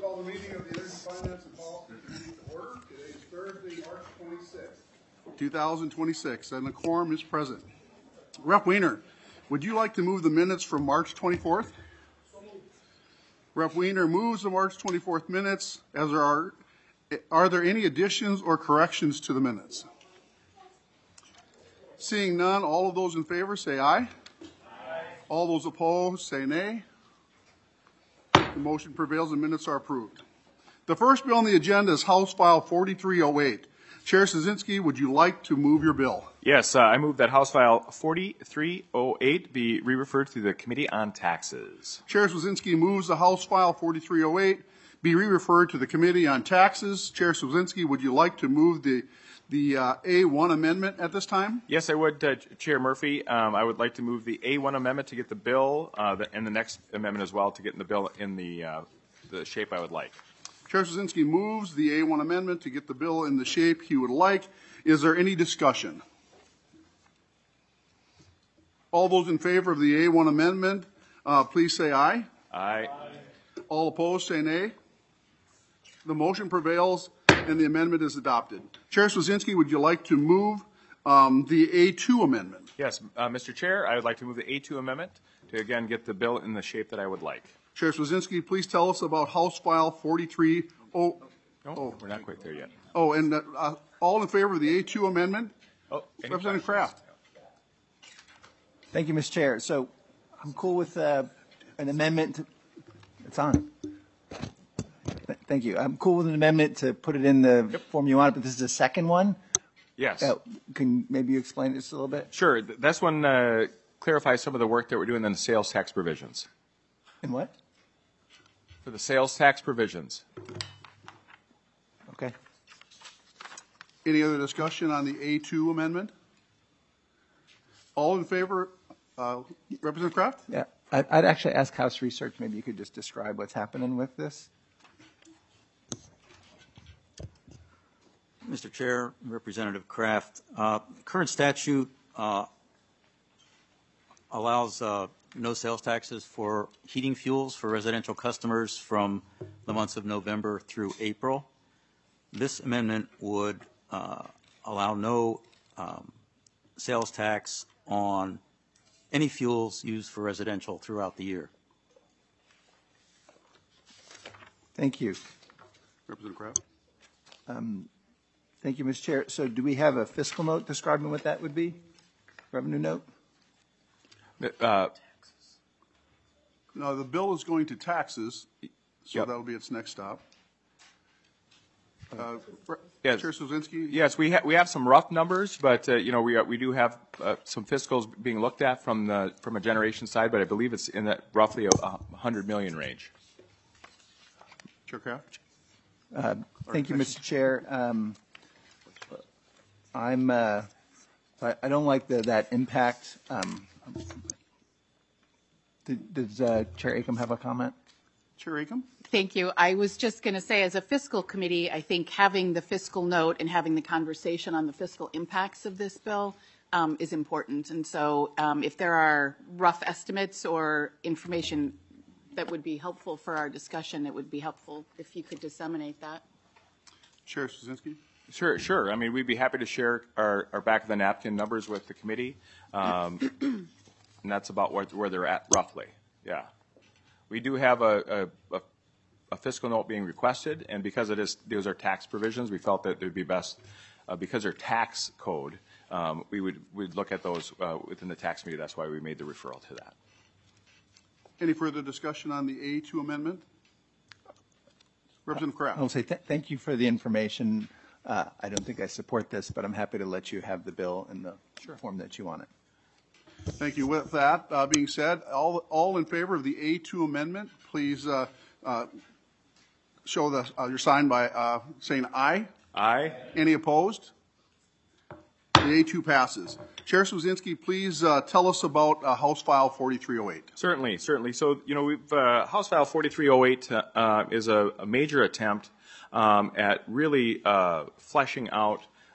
call the meeting of the Energy Finance and Policy Committee to order. Today is Thursday, March 26th, 2026, and the quorum is present. Rep. Weiner, would you like to move the minutes from March 24th? So moved. Rep. Weiner moves the March 24th minutes. As are there any additions or corrections to the minutes? Seeing none, all of those in favor say aye. Aye. All those opposed say nay. The motion prevails and minutes are approved. The first bill on the agenda is House File 4308. Chair Szynski, would you like to move your bill? Yes, I move that House File 4308 be re-referred to the Committee on Taxes. Chair Szynski moves the House File 4308 be re-referred to the Committee on Taxes. Chair Szynski, would you like to move the A1 amendment at this time? Yes, I would, Chair Murphy. I would like to move the A1 amendment to get the bill and the next amendment as well to get in the bill in the shape I would like. Chair Szynski moves the A1 amendment to get the bill in the shape he would like. Is there any discussion? All those in favor of the A1 amendment, please say aye. Aye. All opposed, say nay. The motion prevails and the amendment is adopted. Chair Szynski, would you like to move the A2 amendment? Yes, Mr. Chair, I would like to move the A2 amendment to again get the bill in the shape that I would like. Chair Szynski, please tell us about House File 43. We're not quite there yet. Oh, and all in favor of the A2 amendment? Representative Kraft. Thank you, Mr. Chair. So I'm cool with an amendment. It's on. Thank you. I'm cool with an amendment to put it in the form you want, but this is the second one? Yes. Can maybe you explain this a little bit? Sure. This one clarifies some of the work that we're doing in the sales tax provisions. In what? For the sales tax provisions. Okay. Any other discussion on the A2 amendment? All in favor? Representative Kraft? Yeah. I'd actually ask House Research, maybe you could just describe what's happening with this. Mr. Chair, Representative Kraft, current statute allows no sales taxes for heating fuels for residential customers from the months of November through April. This amendment would allow no sales tax on any fuels used for residential throughout the year. Thank you. Representative Kraft? Thank you, Mr. Chair. So do we have a fiscal note describing what that would be? Revenue note? No, the bill is going to taxes, so that will be its next stop. Yes. Chair Szynski? Yes, we have some rough numbers, but we do have some fiscals being looked at from a generation side, but I believe it's in that roughly $100 million range. Chair Kraft? Thank you, Mr. Chair. I don't like that impact. Does Chair Acom have a comment? Chair Acom? Thank you. I was just going to say, as a fiscal committee, I think having the fiscal note and having the conversation on the fiscal impacts of this bill is important. And so if there are rough estimates or information that would be helpful for our discussion, it would be helpful if you could disseminate that. Chair Szynski? Sure. I mean, we'd be happy to share our back of the napkin numbers with the committee, and that's about where they're at roughly. Yeah, we do have a fiscal note being requested, and because those are tax provisions, we felt that it would be best because they're tax code. We'd look at those within the tax committee. That's why we made the referral to that. Any further discussion on the A2 amendment? Representative Kraft. I'll say thank you for the information. I don't think I support this, but I'm happy to let you have the bill in the form that you want it. Thank you. With that being said, all in favor of the A2 amendment, please show your sign by saying aye. Aye. Any opposed? The A2 passes. Chair Szynski, please tell us about House File 4308. Certainly. So, House File 4308 is a major attempt at really fleshing out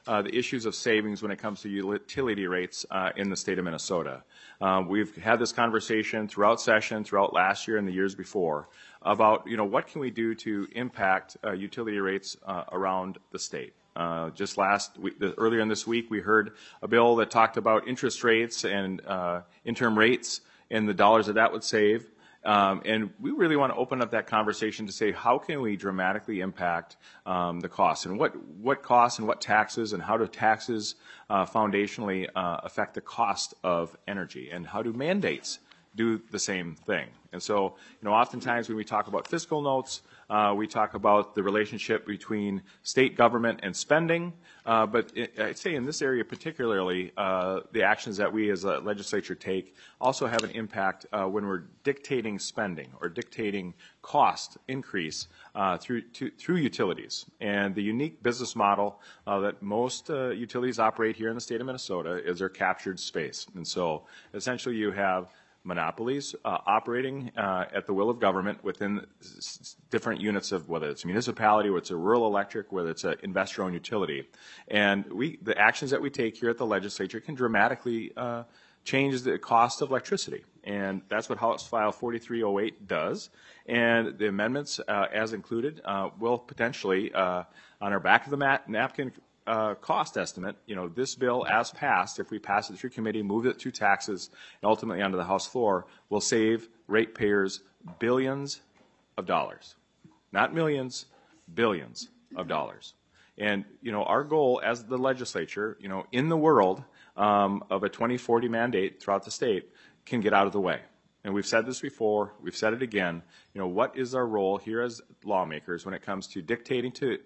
the issues of savings when it comes to utility rates in the state of Minnesota. We've had this conversation throughout session, throughout last year and the years before, about what can we do to impact utility rates around the state. Just earlier in this week, we heard a bill that talked about interest rates and interim rates and the dollars that would save. And we really want to open up that conversation to say, how can we dramatically impact the costs, and what costs and what taxes, and how do taxes foundationally affect the cost of energy, and how do mandates do the same thing? And so, oftentimes when we talk about fiscal notes, we talk about the relationship between state government and spending, but I'd say in this area particularly, the actions that we as a legislature take also have an impact when we're dictating spending or dictating cost increase through utilities. And the unique business model that most utilities operate here in the state of Minnesota is their captured space. And so essentially you have monopolies operating at the will of government within different units of, whether it's a municipality, whether it's a rural electric, whether it's an investor-owned utility. And the actions that we take here at the legislature can dramatically change the cost of electricity. And that's what House File 4308 does. And the amendments, as included, will potentially, on our back of the napkin cost estimate, this bill as passed, if we pass it through committee, move it through taxes, and ultimately onto the House floor, will save ratepayers billions of dollars. Not millions, billions of dollars. And, our goal as the legislature, in the world of a 2040 mandate throughout the state, can get out of the way. And we've said this before, we've said it again, what is our role here as lawmakers when it comes to dictating to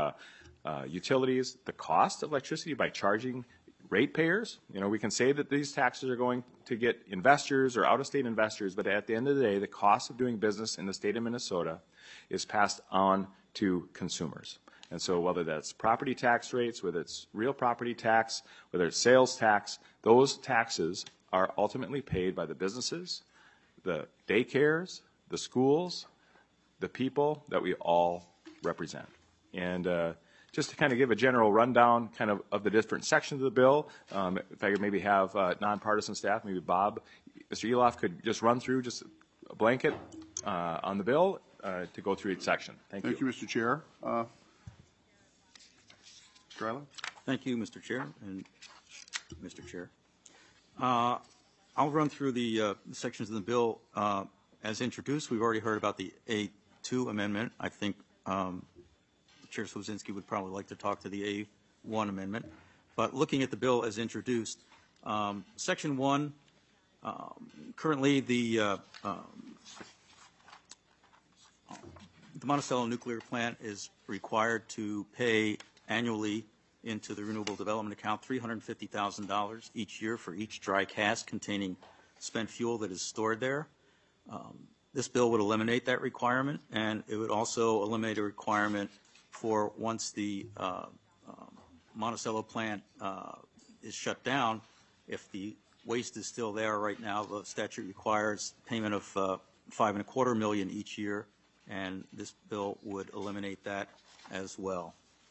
utilities the cost of electricity by charging ratepayers? We can say that these taxes are going to get investors or out-of-state investors, but at the end of the day, the cost of doing business in the state of Minnesota is passed on to consumers. And so whether that's property tax rates, whether it's real property tax, whether it's sales tax, those taxes are ultimately paid by the businesses, the daycares, the schools, the people that we all represent. And just to kind of give a general rundown of the different sections of the bill, if I could maybe have nonpartisan staff, maybe Bob, Mr. Eloff could just run through just a blanket on the bill to go through each section. Thank you. Thank you, Mr. Chair. Mr. Eiler? Thank you, Mr. Chair and Mr. Chair. I'll run through the sections of the bill as introduced. We've already heard about the A2 amendment. I think Chair Swedzinski would probably like to talk to the A1 amendment. But looking at the bill as introduced, Section 1, currently the Monticello nuclear plant is required to pay annually into the Renewable Development Account $350,000 each year for each dry cask containing spent fuel that is stored there. This bill would eliminate that requirement, and it would also eliminate a requirement for once the Monticello plant is shut down, if the waste is still there right now, the statute requires payment of $5.25 million each year, and this bill would eliminate that as well.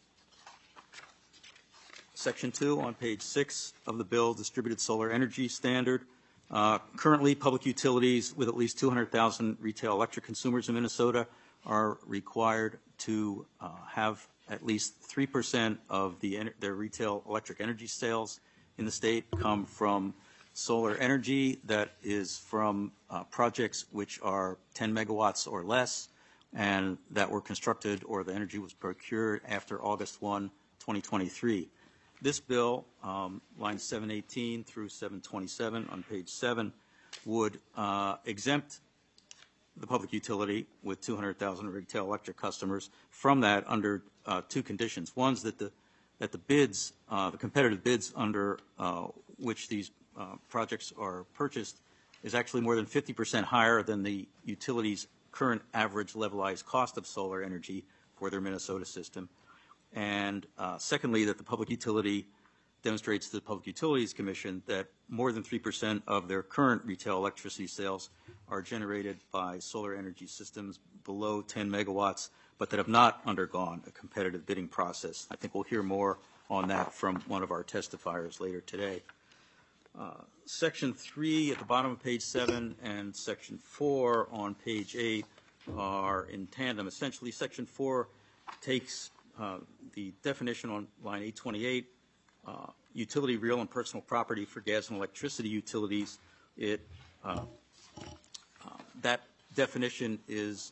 Section 2 on page 6 of the bill, distributed solar energy standard. Currently, public utilities with at least 200,000 retail electric consumers in Minnesota are required to have at least 3% of their retail electric energy sales in the state come from solar energy that is from projects which are 10 megawatts or less and that were constructed or the energy was procured after August 1, 2023. This bill, lines 718 through 727 on page 7, would exempt the public utility with 200,000 retail electric customers from that under two conditions. One's that the bids, the competitive bids under which these projects are purchased is actually more than 50% higher than the utility's current average levelized cost of solar energy for their Minnesota system. And secondly, that the public utility demonstrates to the Public Utilities Commission that more than 3% of their current retail electricity sales are generated by solar energy systems below 10 megawatts, but that have not undergone a competitive bidding process. I think we'll hear more on that from one of our testifiers later today. Section 3 at the bottom of page 7 and Section 4 on page 8 are in tandem. Essentially, Section 4 takes the definition on line 828, utility, real, and personal property for gas and electricity utilities. That definition is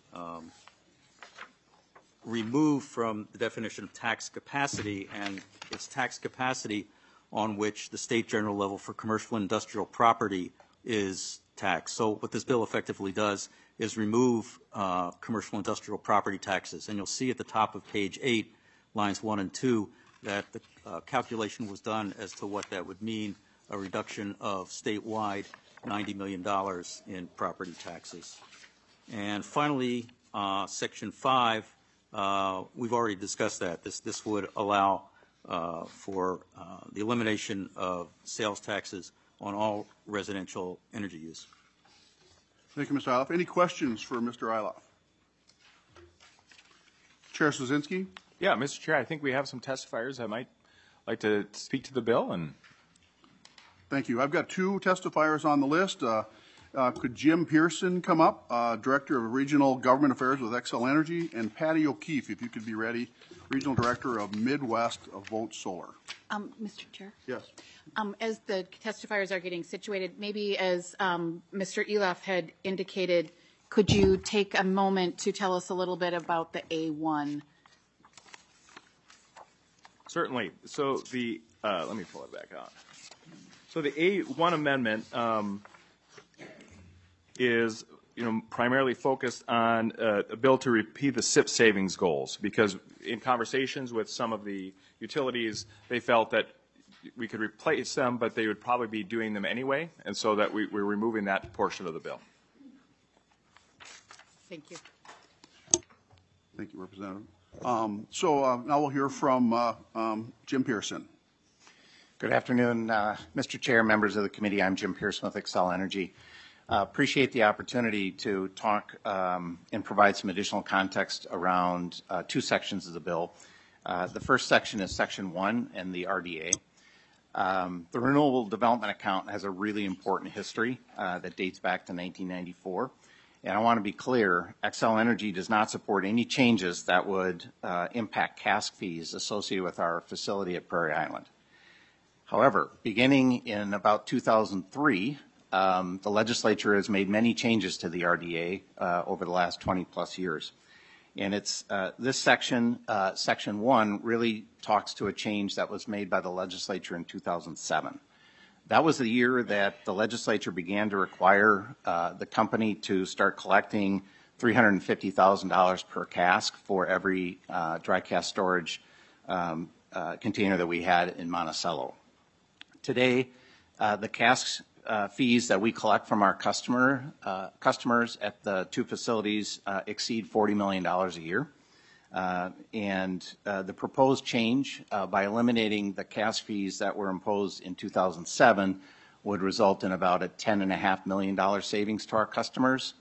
removed from the definition of tax capacity, and it's tax capacity on which the state general level for commercial and industrial property is taxed. So what this bill effectively does is remove commercial industrial property taxes. And you'll see at the top of page 8, lines 1 and 2, that the calculation was done as to what that would mean, a reduction of statewide $90 million in property taxes. And finally, Section 5, we've already discussed that. This would allow for the elimination of sales taxes on all residential energy use. Thank you, Mr. Iloff. Any questions for Mr. Iloff? Chair Sosinski? Yeah, Mr. Chair, I think we have some testifiers that might like to speak to the bill. And Thank you. I've got 2 testifiers on the list. Could Jim Pearson come up, Director of Regional Government Affairs with Xcel Energy, and Patty O'Keefe, if you could be ready, Regional Director of Midwest of Vote Solar. Mr. Chair? Yes. As the testifiers are getting situated, maybe as Mr. Iloff had indicated, could you take a moment to tell us a little bit about the A1? certainly. So the let me pull it back on. So the A1 amendment is primarily focused on a bill to repeat the SIP savings goals, because in conversations with some of the utilities, they felt that we could replace them, but they would probably be doing them anyway, and so that we're removing that portion of the bill. Thank you. Thank you, Representative. Now we'll hear from Jim Pearson. Good afternoon, Mr. Chair, members of the committee. I'm Jim Pearson with Xcel Energy. Appreciate the opportunity to talk and provide some additional context around 2 sections of the bill. The first section is Section 1 and the RDA. The Renewable Development Account has a really important history that dates back to 1994. And I want to be clear, Xcel Energy does not support any changes that would impact cask fees associated with our facility at Prairie Island. However, beginning in about 2003, the legislature has made many changes to the RDA over the last 20 plus years. And it's this section, Section 1, really talks to a change that was made by the legislature in 2007. That was the year that the legislature began to require the company to start collecting $350,000 per cask for every dry cask storage container that we had in Monticello. Today, the cask fees that we collect from our customers at the 2 facilities exceed $40 million a year. The proposed change by eliminating the cask fees that were imposed in 2007 would result in about a $10.5 million savings to our customers.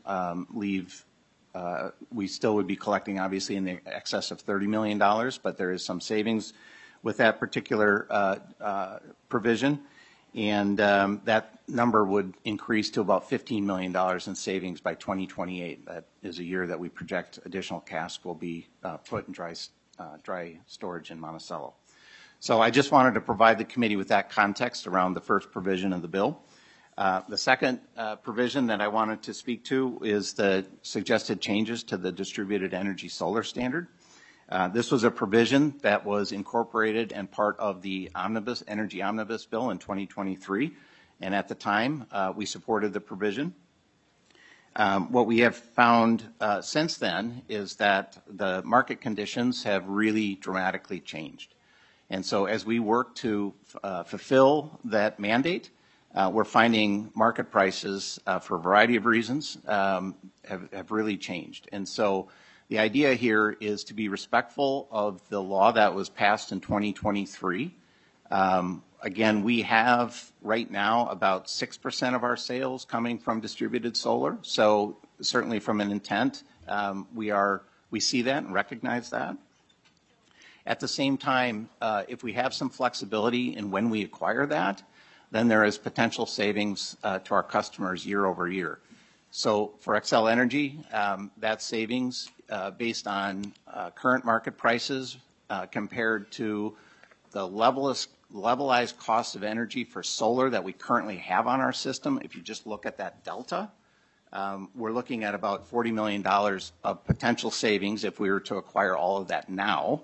We still would be collecting obviously in the excess of $30 million, but there is some savings with that particular provision. And that number would increase to about $15 million in savings by 2028. That is a year that we project additional cask will be put in dry storage in Monticello. So I just wanted to provide the committee with that context around the first provision of the bill. The second provision that I wanted to speak to is the suggested changes to the distributed energy solar standard. This was a provision that was incorporated and part of the Energy Omnibus Bill in 2023, and at the time, we supported the provision. What we have found since then is that the market conditions have really dramatically changed. And so as we work to fulfill that mandate, we're finding market prices for a variety of reasons have really changed. And so the idea here is to be respectful of the law that was passed in 2023. Again, we have right now about 6% of our sales coming from distributed solar. So certainly from an intent, we see that and recognize that. At the same time, if we have some flexibility in when we acquire that, then there is potential savings to our customers year over year. So for Xcel Energy, that savings based on current market prices compared to the levelized cost of energy for solar that we currently have on our system, if you just look at that delta, we're looking at about $40 million of potential savings if we were to acquire all of that now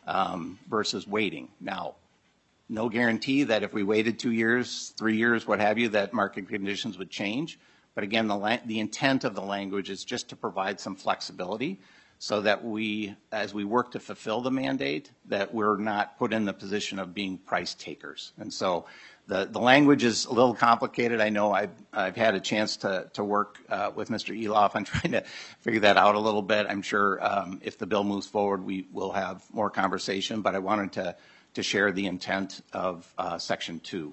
versus waiting. Now, no guarantee that if we waited 2 years, 3 years, what have you, that market conditions would change. But again, the intent of the language is just to provide some flexibility so that we, as we work to fulfill the mandate, that we're not put in the position of being price takers. And so the language is a little complicated. I know I've had a chance to work with Mr. Eloff on trying to figure that out a little bit. I'm sure if the bill moves forward, we will have more conversation, but I wanted to share the intent of Section 2.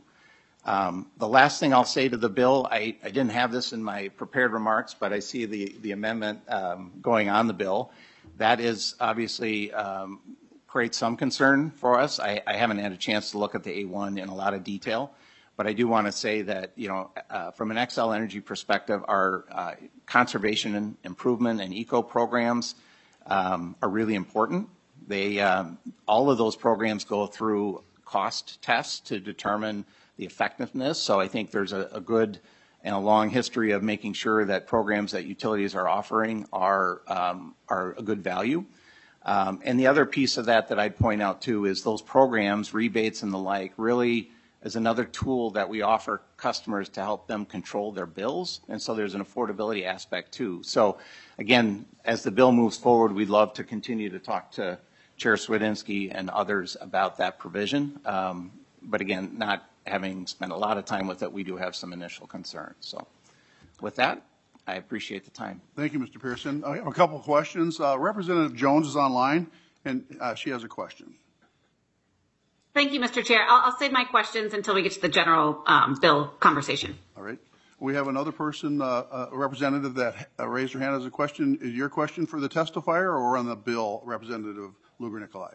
The last thing I'll say to the bill, I didn't have this in my prepared remarks, but I see the amendment going on the bill. That is obviously creates some concern for us. I haven't had a chance to look at the A1 in a lot of detail, but I do want to say that, you know, from an Xcel Energy perspective, our conservation and improvement and eco programs are really important. They all of those programs go through cost tests to determine the effectiveness. So I think there's a good and a long history of making sure that programs that utilities are offering are a good value. And the other piece of that I'd point out too is those programs, rebates and the like, really is another tool that we offer customers to help them control their bills. And so there's an affordability aspect too. So again, as the bill moves forward, we'd love to continue to talk to Chair Swedinski and others about that provision. But again, not having spent a lot of time with it, we do have some initial concerns. So with that, I appreciate the time. Thank you, Mr. Pearson. I have a couple of questions. Representative Jones is online, and she has a question. Thank you, Mr. Chair. I'll save my questions until we get to the general bill conversation. All right. We have another person, a representative that raised her hand as a question. Is your question for the testifier or on the bill, Representative Lugar-Nicolai?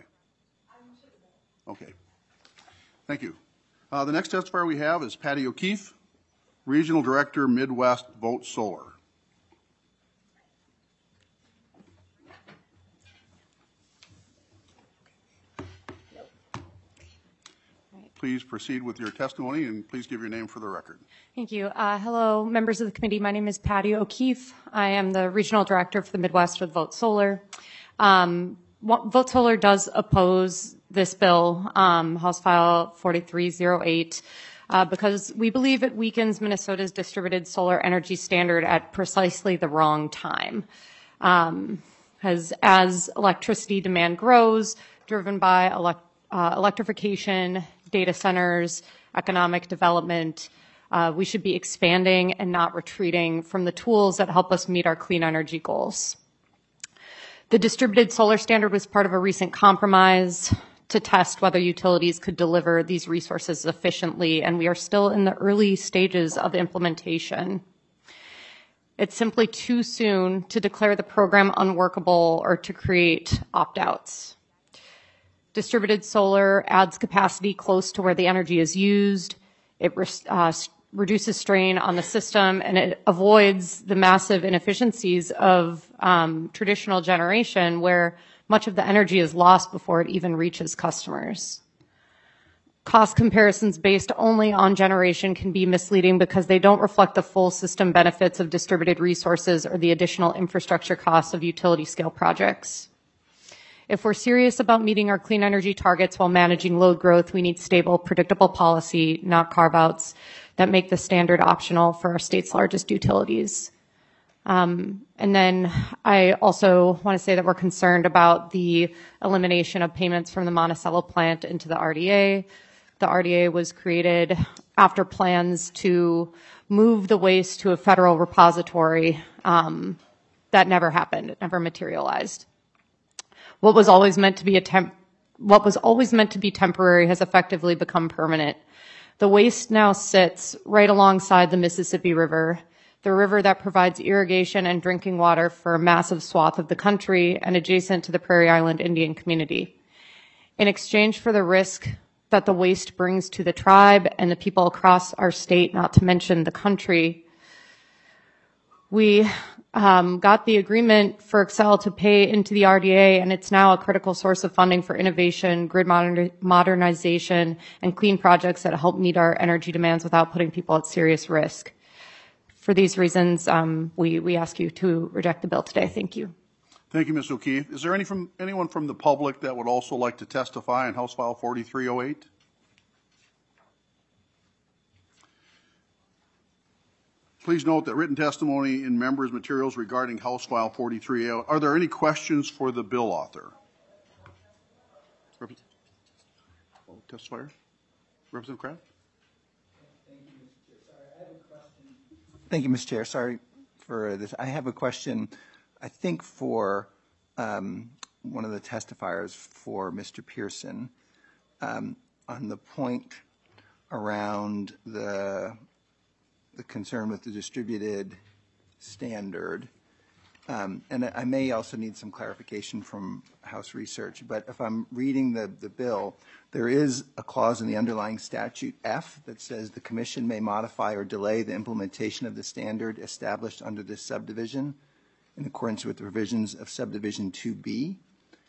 Okay. Thank you. The next testifier we have is Patty O'Keefe, Regional Director, Midwest Vote Solar. Please proceed with your testimony, and please give your name for the record. Thank you. Hello, members of the committee. My name is Patty O'Keefe. I am the Regional Director for the Midwest with Vote Solar. Vote Solar does oppose this bill, House File 4308, because we believe it weakens Minnesota's distributed solar energy standard at precisely the wrong time. As electricity demand grows, driven by electrification, data centers, economic development, we should be expanding and not retreating from the tools that help us meet our clean energy goals. The distributed solar standard was part of a recent compromise to test whether utilities could deliver these resources efficiently, and we are still in the early stages of implementation. It's simply too soon to declare the program unworkable or to create opt-outs. Distributed solar adds capacity close to where the energy is used. It reduces strain on the system, and it avoids the massive inefficiencies of traditional generation where much of the energy is lost before it even reaches customers. Cost comparisons based only on generation can be misleading because they don't reflect the full system benefits of distributed resources or the additional infrastructure costs of utility scale projects. If we're serious about meeting our clean energy targets while managing load growth, we need stable, predictable policy, not carve-outs that make the standard optional for our state's largest utilities. And then I also want to say that we're concerned about the elimination of payments from the Monticello plant into the RDA. The RDA was created after plans to move the waste to a federal repository. That never happened. It never materialized. What was always meant to be temporary has effectively become permanent. The waste now sits right alongside the Mississippi River, the river that provides irrigation and drinking water for a massive swath of the country and adjacent to the Prairie Island Indian community. in exchange for the risk that the waste brings to the tribe and the people across our state, not to mention the country, we got the agreement for Xcel to pay into the RDA, and it's now a critical source of funding for innovation, grid modernization, and clean projects that help meet our energy demands without putting people at serious risk. For these reasons, we ask you to reject the bill today. Thank you. Thank you, Ms. O'Keefe. Is there anyone from the public that would also like to testify on House File 4308? Please note that written testimony in members' materials regarding House File 4308. Are there any questions for the bill author? Testifier? Representative Kraft? Thank you, Mr. Chair. Sorry for this. I have a question, I think, for one of the testifiers, for Mr. Pearson, on the point around the concern with the distributed standard. And I may also need some clarification from House research, but if I'm reading the bill, there is a clause in the underlying statute F that says the commission may modify or delay the implementation of the standard established under this subdivision in accordance with the provisions of subdivision 2B.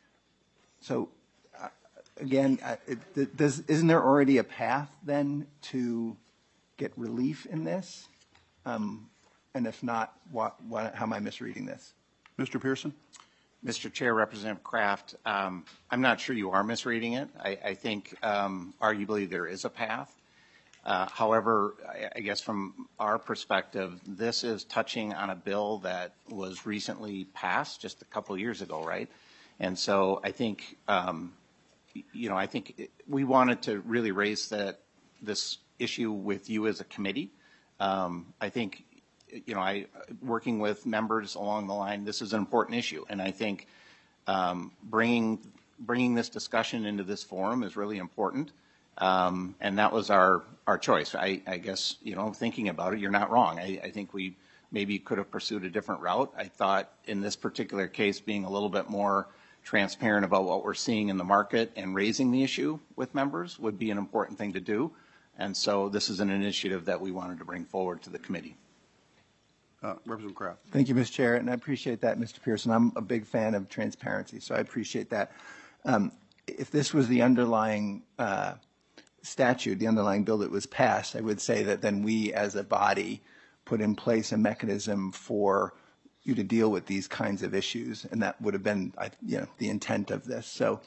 So again, isn't there already a path then to get relief in this? And if not, how am I misreading this? Mr. Pearson? Mr. Chair, Representative Kraft, I'm not sure you are misreading it. I think arguably there is a path. However, I guess from our perspective, this is touching on a bill that was recently passed just a couple of years ago, right? And so I think, I think we wanted to really raise this issue with you as a committee. I think, working with members along the line, this is an important issue. And I think bringing this discussion into this forum is really important. And that was our choice. I guess, thinking about it, you're not wrong. I think we maybe could have pursued a different route. I thought in this particular case, being a little bit more transparent about what we're seeing in the market and raising the issue with members would be an important thing to do. And so this is an initiative that we wanted to bring forward to the committee. Representative Kraft. Thank you, Mr. Chair, and I appreciate that, Mr. Pearson. I'm a big fan of transparency, so I appreciate that. If this was the underlying statute, the underlying bill that was passed, I would say that then we as a body put in place a mechanism for you to deal with these kinds of issues, and that would have been, the intent of this. So,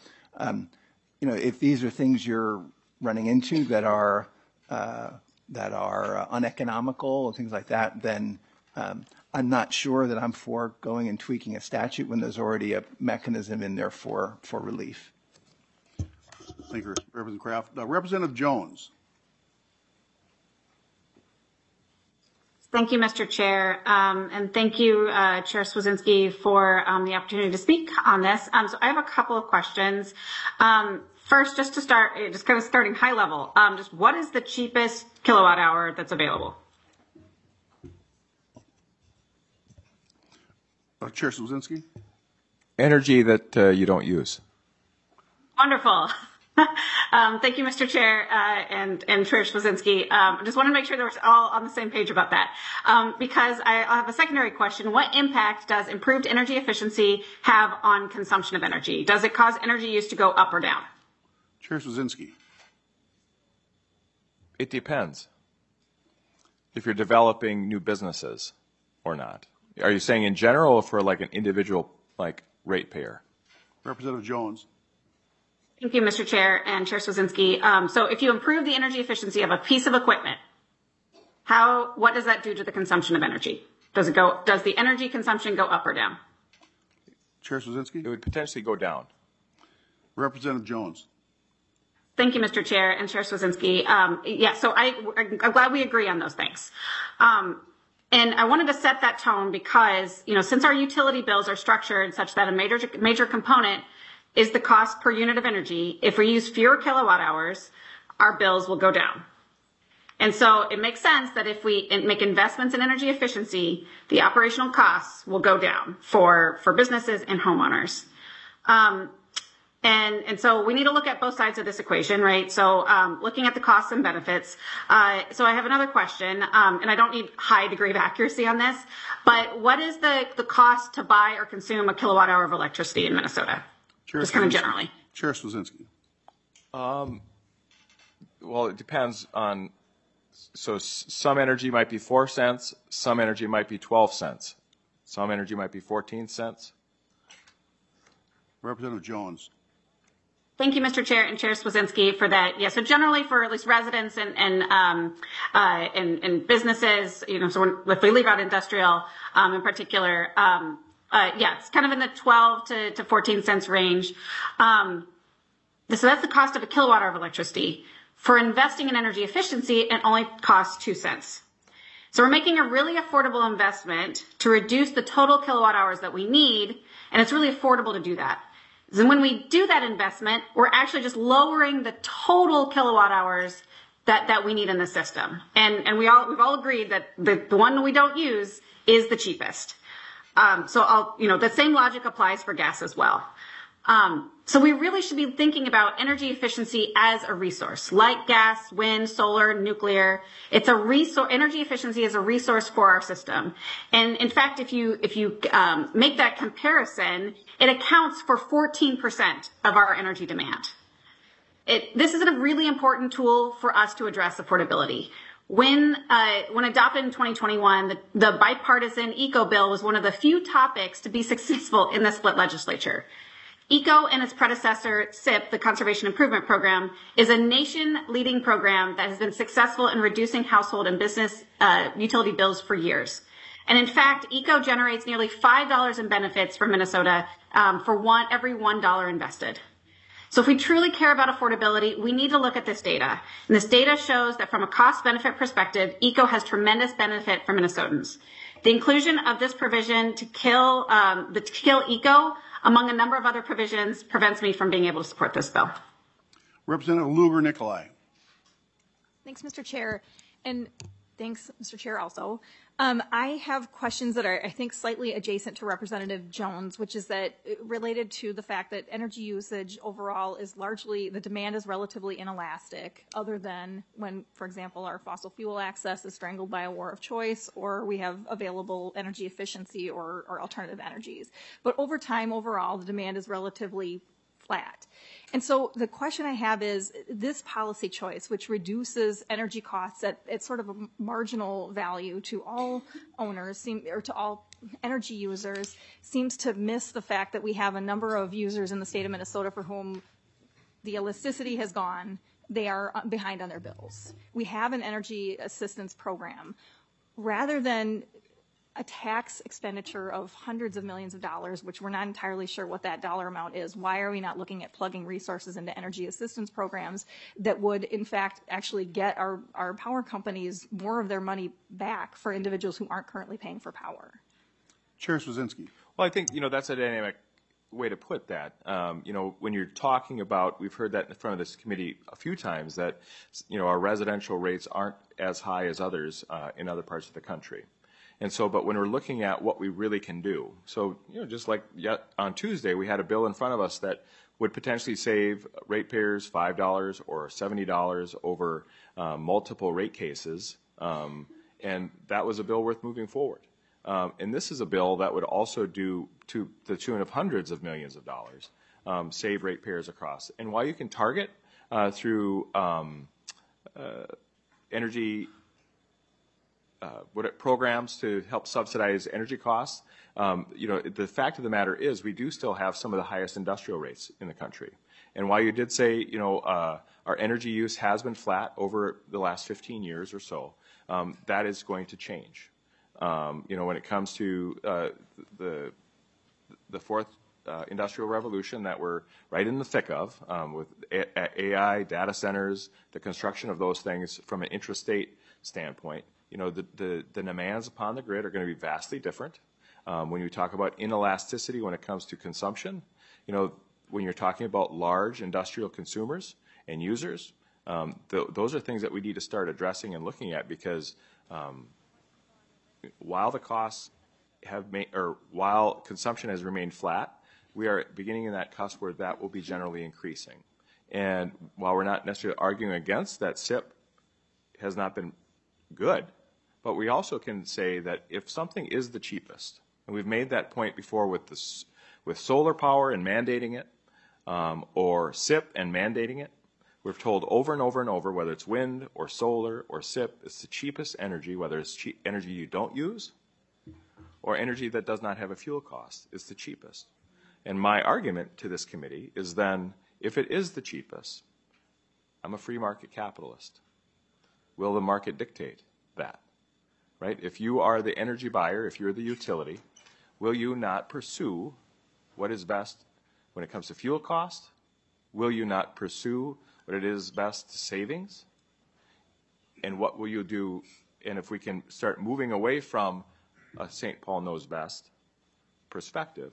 if these are things you're running into that are uneconomical and things like that, then I'm not sure that I'm for going and tweaking a statute when there's already a mechanism in there for relief. Thank you, Representative Kraft. Representative Jones. Thank you, Mr. Chair, and thank you, Chair Swedzinski, for the opportunity to speak on this. So I have a couple of questions. First, just to start, just kind of starting high level, just what is the cheapest kilowatt hour that's available? Chair Swedzinski. Energy that you don't use. Wonderful. Thank you, Mr. Chair, and Chair Swedzinski. Just want to make sure that we're all on the same page about that. Because I have a secondary question. What impact does improved energy efficiency have on consumption of energy? Does it cause energy use to go up or down? Chair Swedzinski. It depends. If you're developing new businesses or not. Are you saying in general or for like an individual ratepayer? Representative Jones. Thank you, Mr. Chair and Chair Swedzinski. So if you improve the energy efficiency of a piece of equipment, what does that do to the consumption of energy? Does the energy consumption go up or down? Chair Swedzinski. It would potentially go down. Representative Jones. Thank you, Mr. Chair and Chair Swedzinski. So I'm glad we agree on those things. And I wanted to set that tone because, since our utility bills are structured such that a major component is the cost per unit of energy, if we use fewer kilowatt hours, our bills will go down. And so it makes sense that if we make investments in energy efficiency, the operational costs will go down for businesses and homeowners. And so we need to look at both sides of this equation, right? So looking at the costs and benefits. So I have another question, and I don't need high degree of accuracy on this, but what is the cost to buy or consume a kilowatt hour of electricity in Minnesota? Just kind of generally. Chair Swazinski. Well, it depends on, so some energy might be 4 cents, some energy might be 12 cents, some energy might be 14 cents. Representative Jones. Thank you, Mr. Chair and Chair Swazinski, for that. Yeah, so generally for at least residents and businesses, so if we leave out industrial in particular, yeah, it's kind of in the 12 to 14 cents range. So that's the cost of a kilowatt hour of electricity. For investing in energy efficiency, it only costs 2 cents. So we're making a really affordable investment to reduce the total kilowatt hours that we need, and it's really affordable to do that. And when we do that investment, we're actually just lowering the total kilowatt hours that we need in the system. And we've all agreed that the one we don't use is the cheapest. So the same logic applies for gas as well. So we really should be thinking about energy efficiency as a resource, like gas, wind, solar, nuclear. It's a resource. Energy efficiency is a resource for our system. And in fact, if you make that comparison, it accounts for 14% of our energy demand. This is a really important tool for us to address affordability. When adopted in 2021, the bipartisan ECO bill was one of the few topics to be successful in the split legislature. ECO and its predecessor, SIP, the Conservation Improvement Program, is a nation-leading program that has been successful in reducing household and business utility bills for years. And in fact, ECO generates nearly $5 in benefits for Minnesota for every $1 invested. So if we truly care about affordability, we need to look at this data. And this data shows that from a cost-benefit perspective, ECO has tremendous benefit for Minnesotans. The inclusion of this provision to kill ECO among a number of other provisions prevents me from being able to support this bill. Representative Lugar-Nicolai. Thanks, Mr. Chair. And thanks, Mr. Chair, also. I have questions that are, I think, slightly adjacent to Representative Jones, which is that related to the fact that energy usage overall is largely, the demand is relatively inelastic, other than when, for example, our fossil fuel access is strangled by a war of choice, or we have available energy efficiency or alternative energies. But over time, overall, the demand is relatively flat. And so the question I have is, this policy choice, which reduces energy costs at sort of a marginal value to all owners, or to all energy users, seems to miss the fact that we have a number of users in the state of Minnesota for whom the elasticity has gone. They are behind on their bills. We have an energy assistance program. Rather than a tax expenditure of hundreds of millions of dollars, which we're not entirely sure what that dollar amount is, why are we not looking at plugging resources into energy assistance programs that would, in fact, actually get our power companies more of their money back for individuals who aren't currently paying for power? Chair Swazinski. Well, I think, that's a dynamic way to put that. When you're talking about, we've heard that in front of this committee a few times, that, our residential rates aren't as high as others in other parts of the country. And so, but when we're looking at what we really can do, so, just like on Tuesday, we had a bill in front of us that would potentially save ratepayers $5 or $70 over multiple rate cases, and that was a bill worth moving forward. And this is a bill that would also do, to the tune of hundreds of millions of dollars, save ratepayers across. And while you can target through energy programs to help subsidize energy costs, the fact of the matter is we do still have some of the highest industrial rates in the country. And while you did say, our energy use has been flat over the last 15 years or so, that is going to change. When it comes to the fourth industrial revolution that we're right in the thick of, with AI, data centers, the construction of those things from an intrastate standpoint, the demands upon the grid are going to be vastly different. When you talk about inelasticity when it comes to consumption, when you're talking about large industrial consumers and users, those are things that we need to start addressing and looking at, because while the costs have while consumption has remained flat, we are beginning in that cusp where that will be generally increasing. And while we're not necessarily arguing against that SIP has not been good, but we also can say that if something is the cheapest, and we've made that point before with this, with solar power and mandating it, or SIP and mandating it, we've told over and over and over, whether it's wind or solar or SIP, it's the cheapest energy, whether it's energy you don't use or energy that does not have a fuel cost, it's the cheapest. And my argument to this committee is then, if it is the cheapest, I'm a free market capitalist. Will the market dictate that? Right? If you are the energy buyer, if you're the utility, will you not pursue what is best when it comes to fuel cost? Will you not pursue what it is best savings? And what will you do? And if we can start moving away from a St. Paul knows best perspective,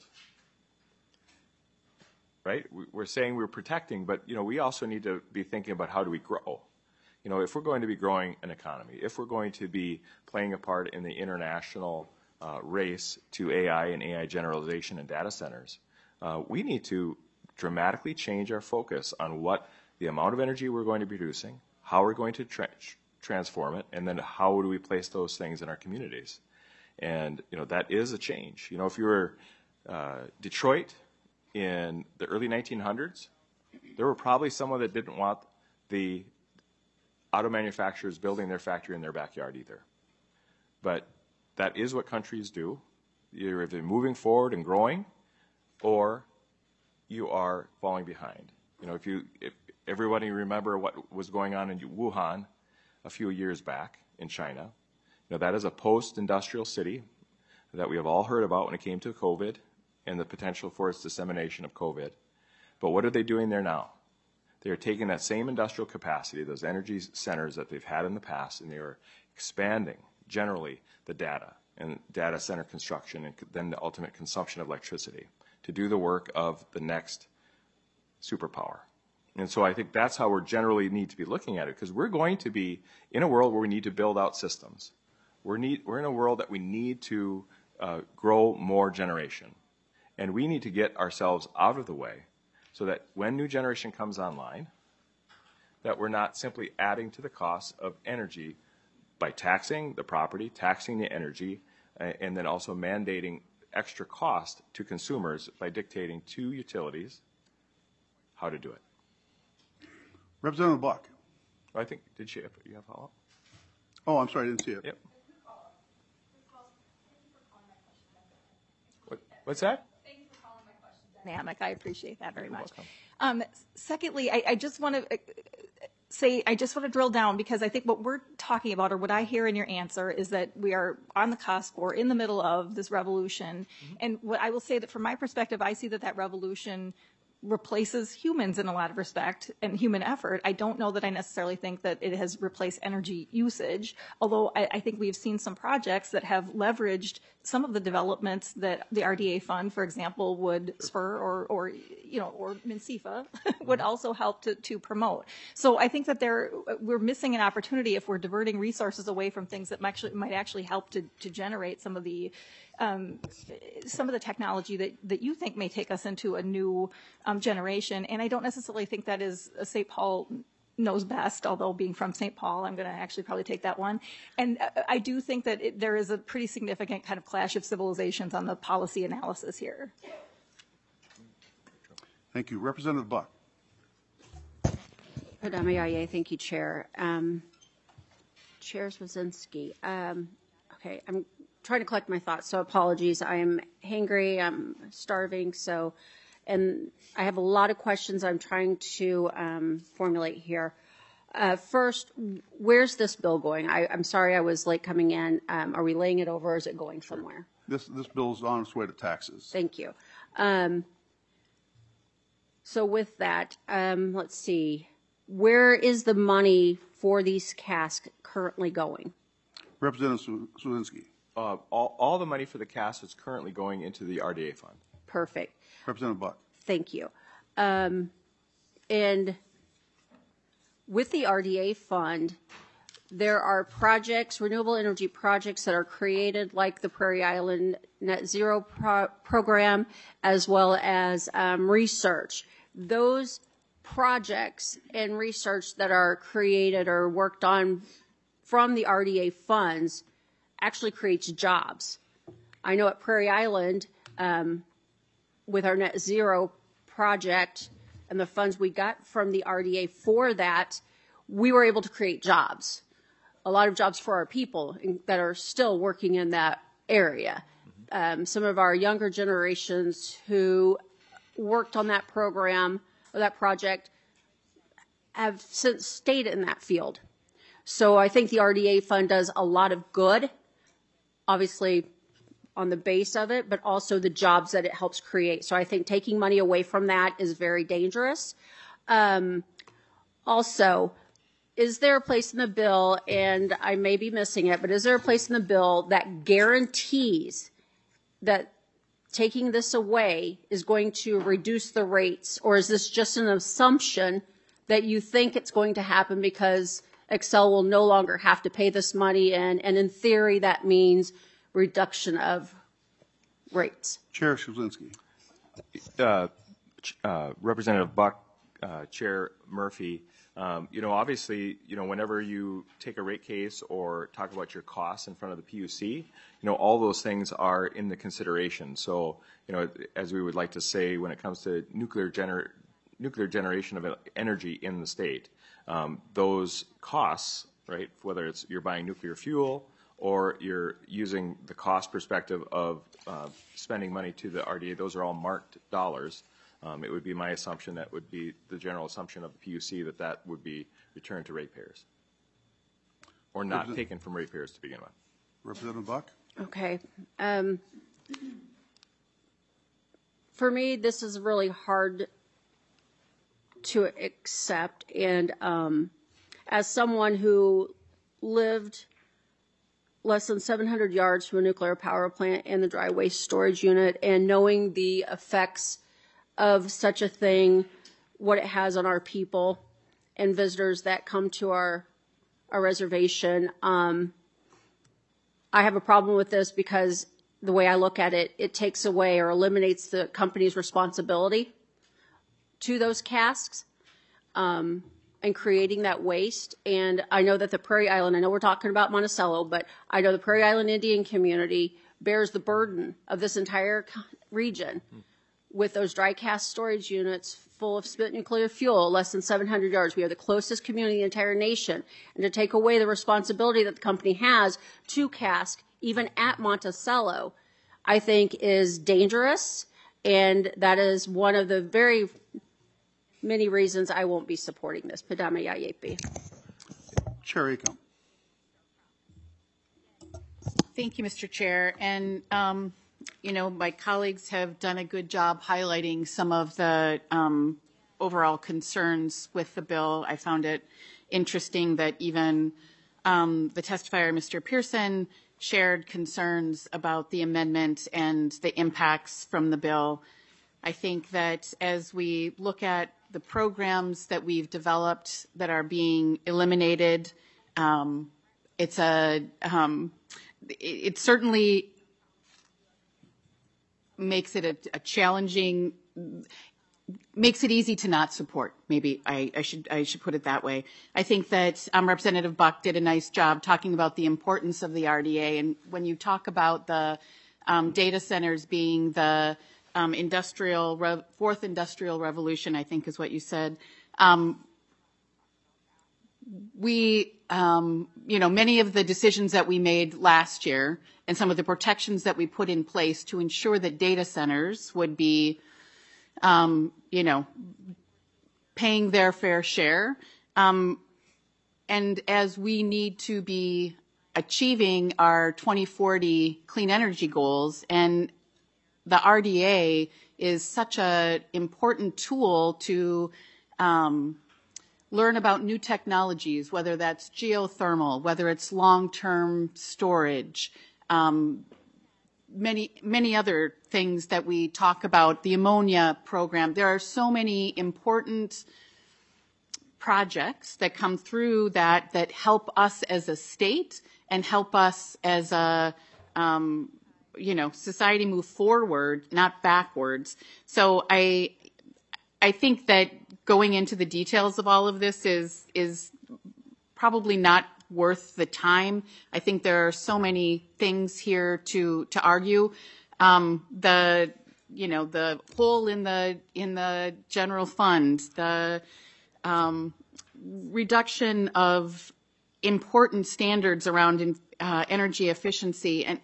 right? We're saying we're protecting, but we also need to be thinking about how do we grow. If we're going to be growing an economy, if we're going to be playing a part in the international race to AI and AI generalization and data centers, we need to dramatically change our focus on what the amount of energy we're going to be producing, how we're going to transform it, and then how do we place those things in our communities. And that is a change. If you were Detroit in the early 1900s, there were probably someone that didn't want the auto manufacturers building their factory in their backyard either. But that is what countries do. You're either moving forward and growing, or you are falling behind. If everybody remember what was going on in Wuhan a few years back in China, that is a post-industrial city that we have all heard about when it came to COVID and the potential for its dissemination of COVID. But what are they doing there now? They are taking that same industrial capacity, those energy centers that they've had in the past, and they are expanding generally the data and data center construction and then the ultimate consumption of electricity to do the work of the next superpower. And so I think that's how we generally need to be looking at it, because we're going to be in a world where we need to build out systems. We're in a world that we need to grow more generation. And we need to get ourselves out of the way so that when new generation comes online, that we're not simply adding to the cost of energy by taxing the property, taxing the energy, and then also mandating extra cost to consumers by dictating to utilities how to do it. Representative Buck. I think, you have a follow-up? Oh, I'm sorry, I didn't see it. Yep. What's that? Thank you for calling my question dynamic. I appreciate that very much. Secondly, I just want to drill down, because I think what we're talking about, or what I hear in your answer, is that we are on the cusp or in the middle of this revolution. Mm-hmm. And what I will say that from my perspective, I see that revolution replaces humans in a lot of respect and human effort. I don't know that I necessarily think that it has replaced energy usage, although I think we've seen some projects that have leveraged some of the developments that the RDA fund, for example, would spur, or MNCEFA would also help to promote. So I think that we're missing an opportunity if we're diverting resources away from things that might actually help to generate some of the technology that you think may take us into a new generation. And I don't necessarily think that is a St. Paul knows best, although being from St. Paul, I'm going to actually probably take that one. And I do think that there is a pretty significant kind of clash of civilizations on the policy analysis here. Thank you. Representative Buck. Thank you, Chair. Chair Swazinski. Okay, I'm trying to collect my thoughts, so apologies. I am hangry, I'm starving, and I have a lot of questions I'm trying to formulate here. First, where's this bill going? I'm sorry I was late coming in. Are we laying it over, or is it going somewhere? This bill is on its way to taxes. Thank you. So with that, let's see. Where is the money for these casks currently going? Representative Swazinski. All the money for the CAS is currently going into the RDA fund. Perfect. Representative Buck. Thank you. And with the RDA fund, There are projects, renewable energy projects that are created like the Prairie Island Net Zero program, as well as research. Those projects and research that are created or worked on from the RDA funds actually creates jobs. I know at Prairie Island, with our Net Zero project and the funds we got from the RDA for that, we were able to create jobs. A lot of jobs for our people that are still working in that area. Some of our younger generations who worked on that program or that project have since stayed in that field. So I think the RDA fund does a lot of good, obviously on the base of it, but also the jobs that it helps create. So I think taking money away from that is very dangerous. Also, is there a place in the bill, and I may be missing it, but is there a place in the bill that guarantees that taking this away is going to reduce the rates, or is this just an assumption that you think it's going to happen because Xcel will no longer have to pay this money, and in theory that means reduction of rates? Chair Szubinski. Representative Buck, Chair Murphy, obviously, whenever you take a rate case or talk about your costs in front of the PUC, all those things are in the consideration. So, as we would like to say, when it comes to nuclear generation of energy in the state, those costs, right, whether it's you're buying nuclear fuel or you're using the cost perspective of spending money to the RDA, those are all marked dollars. It would be my assumption that would be the general assumption of the PUC that would be returned to ratepayers or not taken from ratepayers to begin with. Representative Buck? Okay. For me, this is really hard to accept. And as someone who lived less than 700 yards from a nuclear power plant and the dry waste storage unit, and knowing the effects of such a thing, what it has on our people and visitors that come to our reservation, I have a problem with this because the way I look at it, it takes away or eliminates the company's responsibility to those casks and creating that waste. And I know that the Prairie Island, I know we're talking about Monticello, but I know the Prairie Island Indian community bears the burden of this entire region with those dry cask storage units full of spent nuclear fuel, less than 700 yards. We are the closest community in the entire nation. And to take away the responsibility that the company has to cask, even at Monticello, I think is dangerous. And that is one of the very many reasons I won't be supporting this. Padama Yayepi. Chair Acom. Thank you, Mr. Chair. And, my colleagues have done a good job highlighting some of the overall concerns with the bill. I found it interesting that even the testifier, Mr. Pearson, shared concerns about the amendment and the impacts from the bill. I think that as we look at the programs that we've developed that are being eliminated, it certainly makes it a challenging, makes it easy to not support. Maybe I should put it that way. I think that Representative Buck did a nice job talking about the importance of the RDA. And when you talk about the data centers being the fourth industrial revolution, I think is what you said. Many of the decisions that we made last year and some of the protections that we put in place to ensure that data centers would be, paying their fair share. And as we need to be achieving our 2040 clean energy goals, and the RDA is such an important tool to learn about new technologies, whether that's geothermal, whether it's long-term storage, many other things that we talk about, the ammonia program. There are so many important projects that come through that help us as a state and help us as a society move forward, not backwards. So I think that going into the details of all of this is probably not worth the time. I think there are so many things here to argue. The hole in the general fund, the reduction of important standards around energy efficiency, and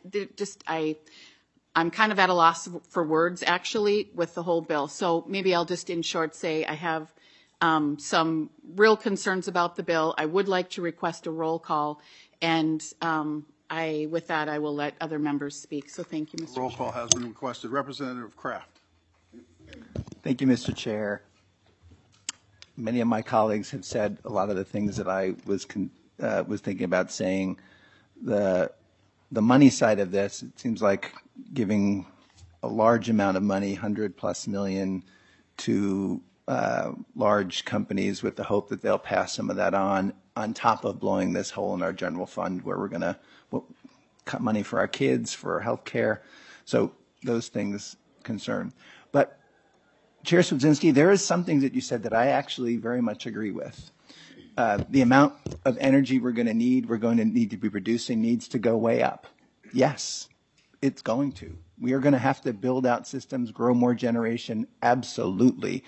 I'm kind of at a loss for words actually with the whole bill. So maybe I'll just in short say I have some real concerns about the bill. I would like to request a roll call, and with that I will let other members speak. So thank you, Mr. Roll call has been requested. Representative Kraft. Thank you, Mr. Chair. Many of my colleagues have said a lot of the things that I was thinking about saying. The money side of this, it seems like giving a large amount of money, $100+ million, to large companies with the hope that they'll pass some of that on top of blowing this hole in our general fund where we're going to cut money for our kids, for our health care. So those things concern. But Chair Swedzinski, there is something that you said that I actually very much agree with. The amount of energy we're going to need to be producing needs to go way up. Yes, it's going to. We are going to have to build out systems, grow more generation, absolutely.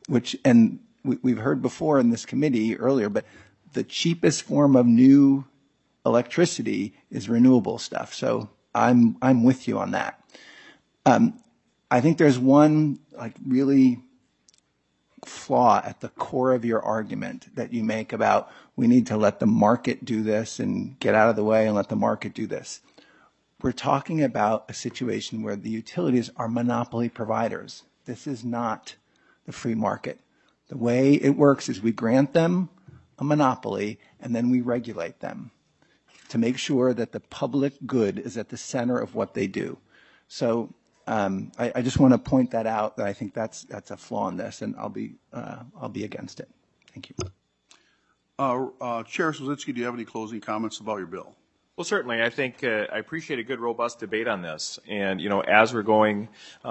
We've heard before in this committee earlier, but the cheapest form of new electricity is renewable stuff. So I'm with you on that. I think there's one really flaw at the core of your argument that you make about we need to let the market do this and get out of the way and let the market do this. We're talking about a situation where the utilities are monopoly providers. This is not the free market. The way it works is we grant them a monopoly and then we regulate them to make sure that the public good is at the center of what they do. So I just want to point that out, that I think that's a flaw in this, and I'll be against it. Thank you. Chair Swedzinski, do you have any closing comments about your bill? Well, certainly. I think I appreciate a good, robust debate on this. And, as we're going,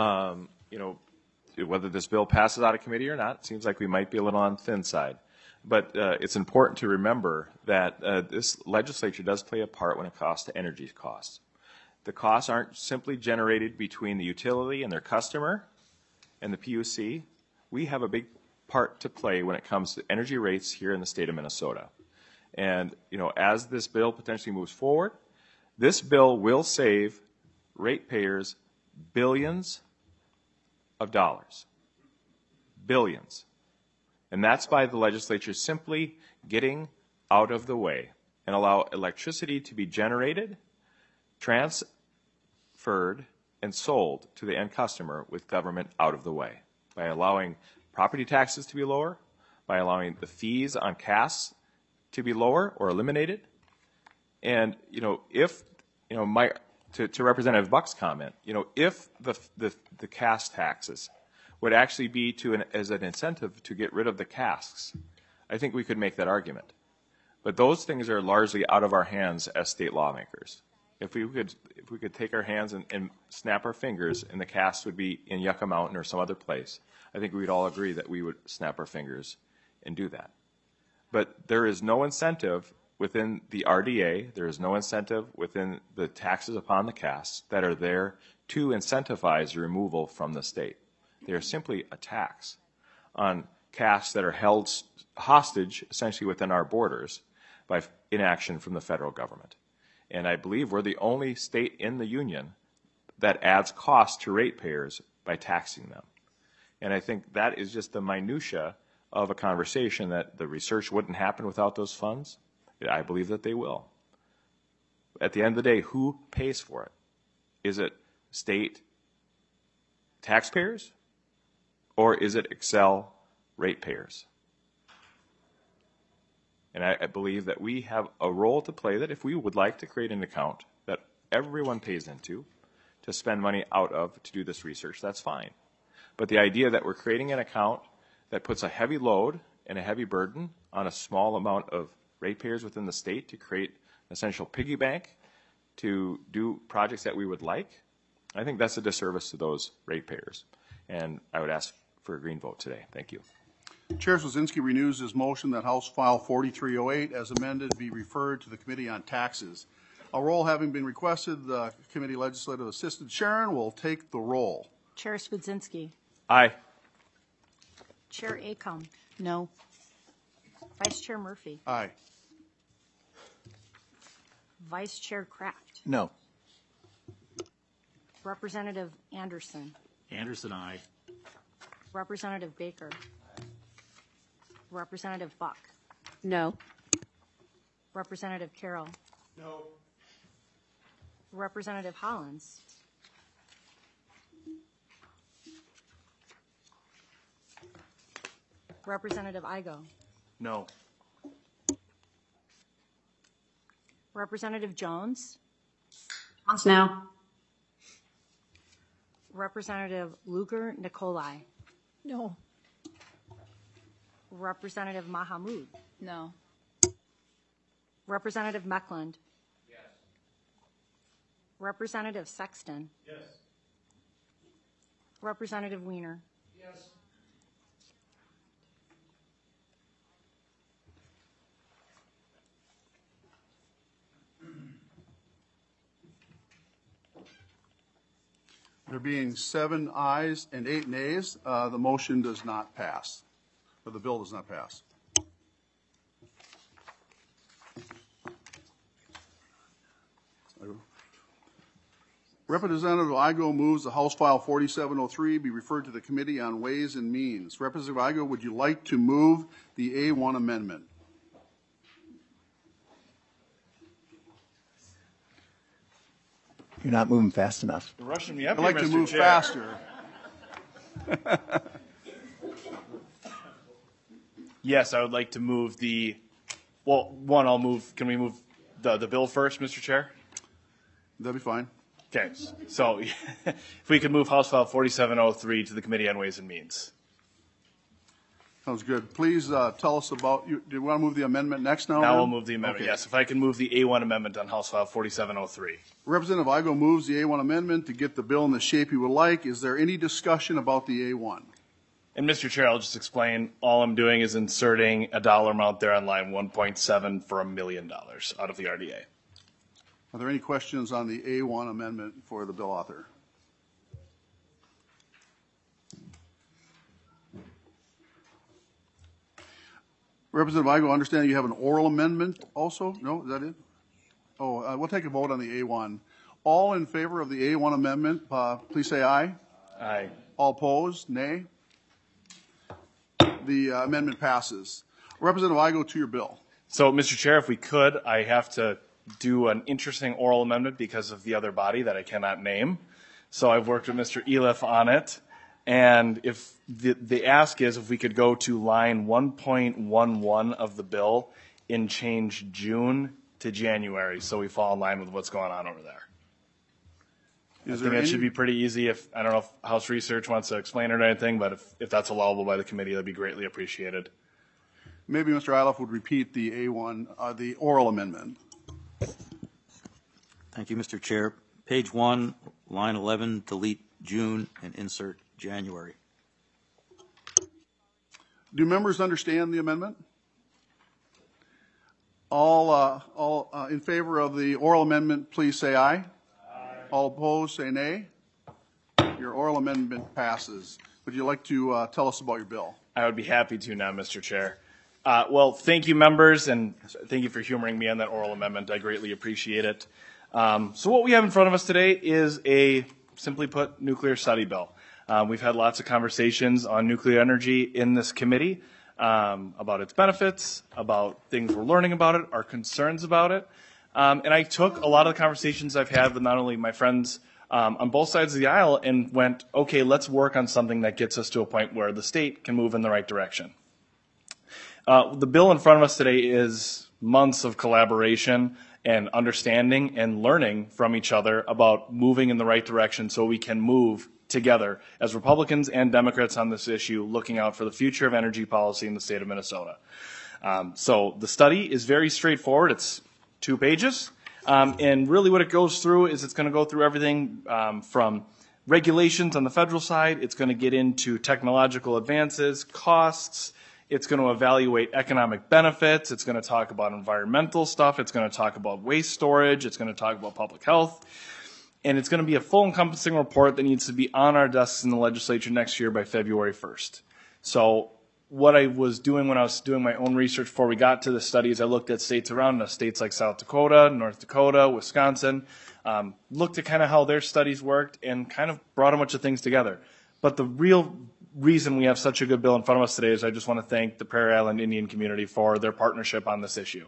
whether this bill passes out of committee or not, it seems like we might be a little on the thin side. But it's important to remember that this legislature does play a part when it comes to energy costs. The costs aren't simply generated between the utility and their customer and the PUC. We have a big part to play when it comes to energy rates here in the state of Minnesota. And, as this bill potentially moves forward, this bill will save ratepayers billions of dollars. Billions. And that's by the legislature simply getting out of the way and allow electricity to be generated, transferred, and sold to the end customer with government out of the way, by allowing property taxes to be lower, by allowing the fees on CAS to be lower or eliminated. And, if, to Representative Buck's comment, if the CAS taxes would actually be as an incentive to get rid of the casks, I think we could make that argument. But those things are largely out of our hands as state lawmakers. If we could take our hands and snap our fingers and the cast would be in Yucca Mountain or some other place, I think we'd all agree that we would snap our fingers and do that. But there is no incentive within the RDA, there is no incentive within the taxes upon the casts that are there to incentivize removal from the state. They are simply a tax on casts that are held hostage essentially within our borders by inaction from the federal government. And I believe we're the only state in the union that adds cost to ratepayers by taxing them. And I think that is just the minutia of a conversation that the research wouldn't happen without those funds. I believe that they will. At the end of the day, who pays for it? Is it state taxpayers or is it Xcel ratepayers? And I believe that we have a role to play, that if we would like to create an account that everyone pays into to spend money out of to do this research, that's fine. But the idea that we're creating an account that puts a heavy load and a heavy burden on a small amount of ratepayers within the state to create an essential piggy bank to do projects that we would like, I think that's a disservice to those ratepayers. And I would ask for a green vote today. Thank you. Chair Swazinski renews his motion that House File 4308 as amended be referred to the Committee on Taxes. A roll having been requested, the Committee Legislative Assistant Sharon will take the roll. Chair Swazinski. Aye. Chair Acom. No. Vice Chair Murphy. Aye. Vice Chair Kraft. No. Representative Anderson. Anderson, aye. Representative Baker. Representative Buck. No. Representative Carroll. No. Representative Hollins. Representative Igo. No. Representative Jones. No. Representative Lugar Nikolai. No. Representative Mahamud. No. Representative Meckland. Yes. Representative Sexton. Yes. Representative Weiner. Yes. There being 7 ayes and 8 nays, the motion does not pass, or the bill does not pass. Representative Igo moves the House File 4703 be referred to the Committee on Ways and Means. Representative Igo, would you like to move the A1 amendment? You're not moving fast enough. You're rushing me up I'd like to move faster. Yes, I would like to move the, well, one, I'll move, can we move the bill first, Mr. Chair? That'd be fine. Okay, so if we could move House File 4703 to the Committee on Ways and Means. Sounds good. Please tell us about, do you want to move the amendment next now? Now then? we'll move the amendment, Okay. yes. If I can move the A1 amendment on House File 4703. Representative Igo moves the A1 amendment to get the bill in the shape you would like. Is there any discussion about the A1? And Mr. Chair, I'll just explain. All I'm doing is inserting a dollar amount there on line 1.7 for $1 million out of the RDA. Are there any questions on the A1 amendment for the bill author? Representative Igo, understand you have an oral amendment also? No, is that it? Oh, we'll take a vote on the A1. All in favor of the A1 amendment, please say aye. Aye. All opposed, nay. The amendment passes. Representative Igo, to your bill. So, Mr. Chair, if we could, I have to do an interesting oral amendment because of the other body that I cannot name. So I've worked with Mr. Eliff on it. And if the ask is if we could go to line 1.11 of the bill and change June to January so we fall in line with what's going on over there. I think that should be pretty easy. If I don't know if House Research wants to explain it or anything, but if that's allowable by the committee, that'd be greatly appreciated. Maybe Mr. Iliff would repeat the A1, the oral amendment. Thank you, Mr. Chair. Page 1, line 11, delete June and insert January. Do members understand the amendment? All in favor of the oral amendment, please say aye. Aye. All opposed, say nay. Your oral amendment passes. Would you like to tell us about your bill? I would be happy to now, Mr. Chair. Well, thank you, members, and thank you for humoring me on that oral amendment. I greatly appreciate it. So what we have in front of us today is a, simply put, nuclear study bill. We've had lots of conversations on nuclear energy in this committee about its benefits, about things we're learning about it, our concerns about it. And I took a lot of the conversations I've had with not only my friends on both sides of the aisle and went, okay, let's work on something that gets us to a point where the state can move in the right direction. The bill in front of us today is months of collaboration and understanding and learning from each other about moving in the right direction so we can move together as Republicans and Democrats on this issue, looking out for the future of energy policy in the state of Minnesota. So the study is very straightforward. It's 2 pages. And really what it goes through is it's going to go through everything from regulations on the federal side. It's going to get into technological advances, costs. It's going to evaluate economic benefits. It's going to talk about environmental stuff. It's going to talk about waste storage. It's going to talk about public health. And it's going to be a full encompassing report that needs to be on our desks in the legislature next year by February 1st. So what I was doing when I was doing my own research before we got to the study is I looked at states around us, states like South Dakota, North Dakota, Wisconsin, looked at kind of how their studies worked and kind of brought a bunch of things together. But the real reason we have such a good bill in front of us today is I just want to thank the Prairie Island Indian community for their partnership on this issue.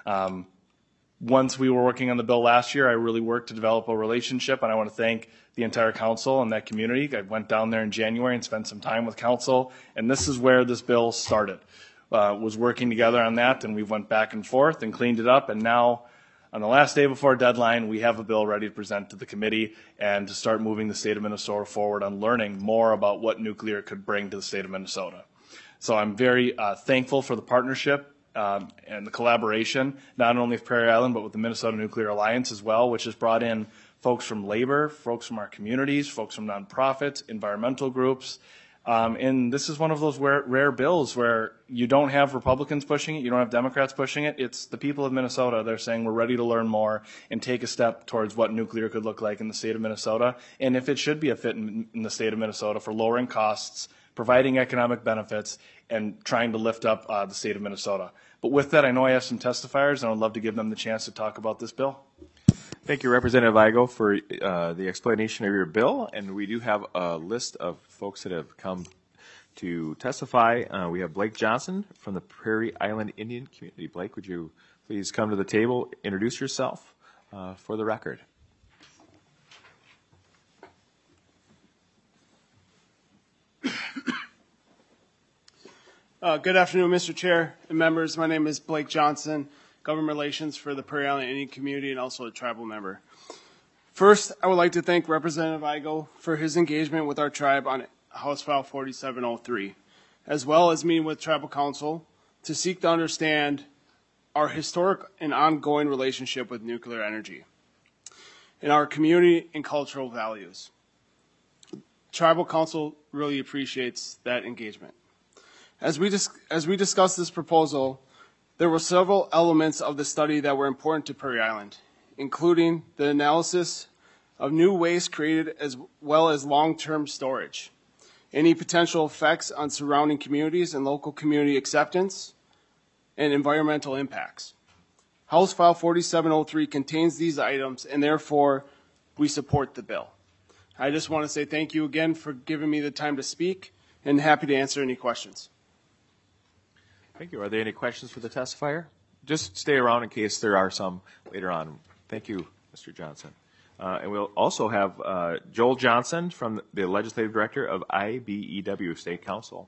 Once we were working on the bill last year, I really worked to develop a relationship, and I want to thank the entire council and that community. I went down there in January and spent some time with council, and this is where this bill started. Was working together on that, and we went back and forth and cleaned it up, and now on the last day before deadline, we have a bill ready to present to the committee and to start moving the state of Minnesota forward on learning more about what nuclear could bring to the state of Minnesota. So I'm very thankful for the partnership and the collaboration, not only with Prairie Island, but with the Minnesota Nuclear Alliance as well, which has brought in folks from labor, folks from our communities, folks from nonprofits, environmental groups. And this is one of those rare bills where you don't have Republicans pushing it, you don't have Democrats pushing it. It's the people of Minnesota. They're saying we're ready to learn more and take a step towards what nuclear could look like in the state of Minnesota, and if it should be a fit in the state of Minnesota for lowering costs, providing economic benefits, and trying to lift up the state of Minnesota. But with that, I know I have some testifiers, and I would love to give them the chance to talk about this bill. Thank you, Representative Igo, for the explanation of your bill. And we do have a list of folks that have come to testify. We have Blake Johnson from the Prairie Island Indian Community. Blake, would you please come to the table, introduce yourself for the record? Good afternoon, Mr. Chair and members. My name is Blake Johnson, Government Relations for the Prairie Island Indian Community and also a tribal member. First, I would like to thank Representative Igo for his engagement with our tribe on House File 4703, as well as meeting with Tribal Council to seek to understand our historic and ongoing relationship with nuclear energy and our community and cultural values. Tribal Council really appreciates that engagement. As we discussed this proposal, there were several elements of the study that were important to Prairie Island, including the analysis of new waste created as well as long-term storage, any potential effects on surrounding communities and local community acceptance, and environmental impacts. House File 4703 contains these items, and therefore we support the bill. I just want to say thank you again for giving me the time to speak, and happy to answer any questions. Thank you. Are there any questions for the testifier? Just stay around in case there are some later on. Thank you, Mr. Johnson. And we'll also have Joel Johnson from the Legislative Director of IBEW State Council.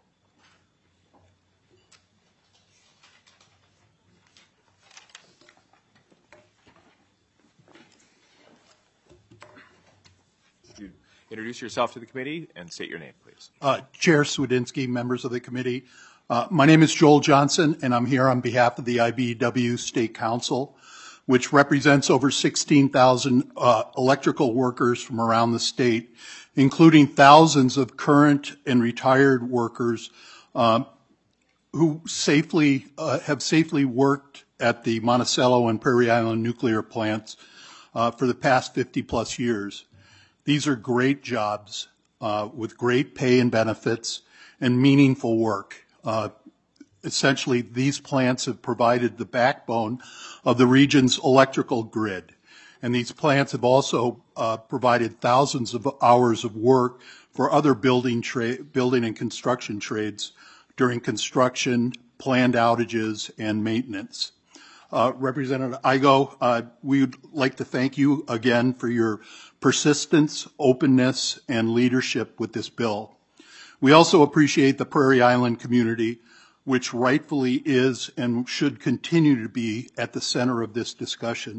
You introduce yourself to the committee and state your name, please. Chair Swedinsky, members of the committee. My name is Joel Johnson, and I'm here on behalf of the IBEW State Council, which represents over 16,000 electrical workers from around the state, including thousands of current and retired workers who have safely worked at the Monticello and Prairie Island nuclear plants for the past 50-plus years. These are great jobs with great pay and benefits and meaningful work. Essentially, these plants have provided the backbone of the region's electrical grid. And these plants have also provided thousands of hours of work for other building and construction trades during construction, planned outages, and maintenance. Representative Igo, we would like to thank you again for your persistence, openness, and leadership with this bill. We also appreciate the Prairie Island community, which rightfully is and should continue to be at the center of this discussion.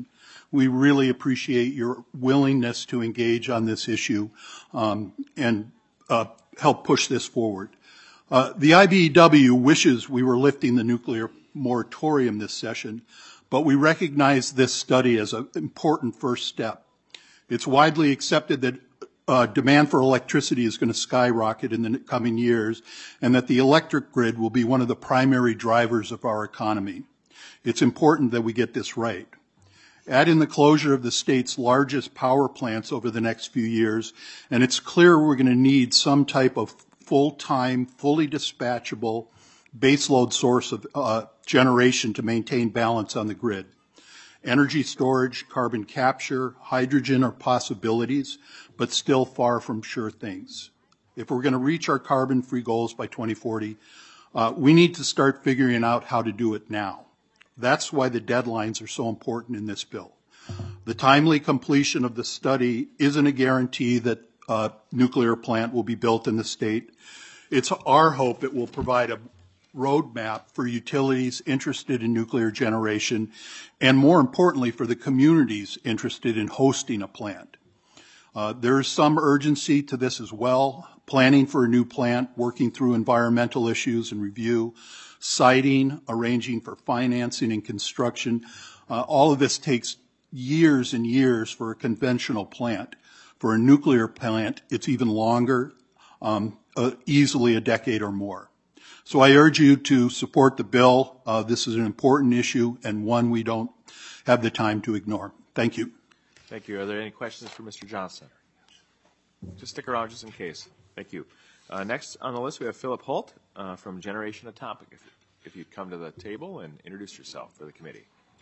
We really appreciate your willingness to engage on this issue and help push this forward. The IBEW wishes we were lifting the nuclear moratorium this session, but we recognize this study as an important first step. It's widely accepted that demand for electricity is going to skyrocket in the coming years, and that the electric grid will be one of the primary drivers of our economy. It's important that we get this right. Add in the closure of the state's largest power plants over the next few years, and it's clear we're going to need some type of full-time, fully dispatchable baseload source of generation to maintain balance on the grid. Energy storage, carbon capture, hydrogen are possibilities, but still far from sure things. If we're going to reach our carbon-free goals by 2040, we need to start figuring out how to do it now. That's why the deadlines are so important in this bill. The timely completion of the study isn't a guarantee that a nuclear plant will be built in the state. It's our hope it will provide a roadmap for utilities interested in nuclear generation, and more importantly, for the communities interested in hosting a plant. There is some urgency to this as well. Planning for a new plant, working through environmental issues and review, siting, arranging for financing and construction. All of this takes years and years for a conventional plant. For a nuclear plant, it's even longer, easily a decade or more. So I urge you to support the bill. This is an important issue and one we don't have the time to ignore. Thank you. Thank you. Are there any questions for Mr. Johnson? Just stick around just in case. Thank you. Next on the list, we have Philip Holt from Generation Atomic. If you'd come to the table and introduce yourself for the committee.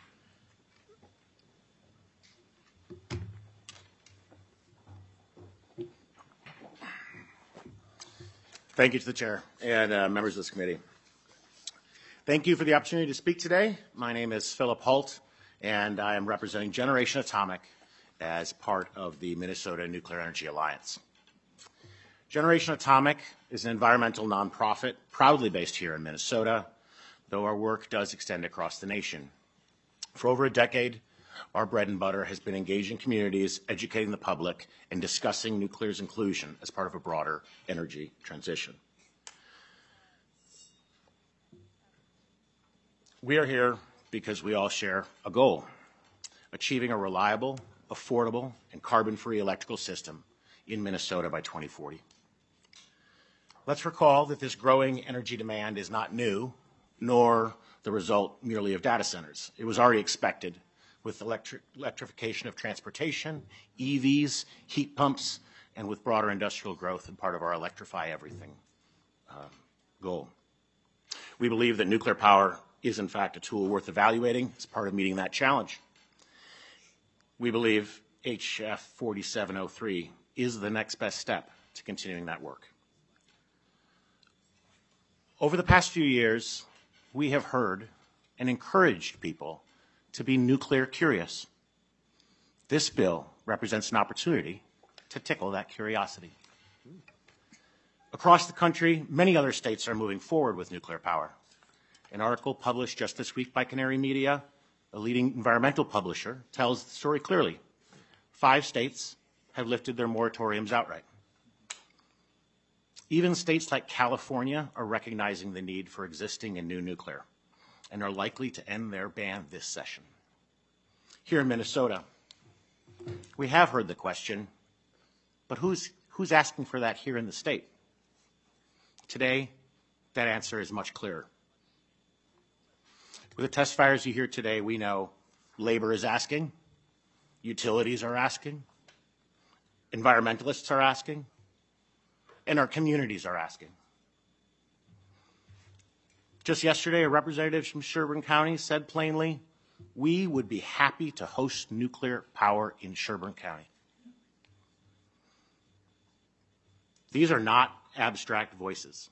Thank you to the chair and members of this committee. Thank you for the opportunity to speak today. My name is Philip Holt, and I am representing Generation Atomic as part of the Minnesota Nuclear Energy Alliance. Generation Atomic is an environmental nonprofit proudly based here in Minnesota, though our work does extend across the nation. For over a decade, our bread and butter has been engaging communities, educating the public, and discussing nuclear's inclusion as part of a broader energy transition. We are here because we all share a goal: achieving a reliable, affordable, and carbon-free electrical system in Minnesota by 2040. Let's recall that this growing energy demand is not new, nor the result merely of data centers. It was already expected with electrification of transportation, EVs, heat pumps, and with broader industrial growth and part of our electrify everything goal. We believe that nuclear power is in fact a tool worth evaluating as part of meeting that challenge. We believe HF 4703 is the next best step to continuing that work. Over the past few years, we have heard and encouraged people to be nuclear curious. This bill represents an opportunity to tickle that curiosity. Across the country, many other states are moving forward with nuclear power. An article published just this week by Canary Media, a leading environmental publisher, tells the story clearly. 5 states have lifted their moratoriums outright. Even states like California are recognizing the need for existing and new nuclear and are likely to end their ban this session. Here in Minnesota, we have heard the question, but who's asking for that here in the state? Today, that answer is much clearer. With the testifiers you hear today, we know labor is asking, utilities are asking, environmentalists are asking, and our communities are asking. Just yesterday, a representative from Sherburne County said plainly, we would be happy to host nuclear power in Sherburne County. These are not abstract voices.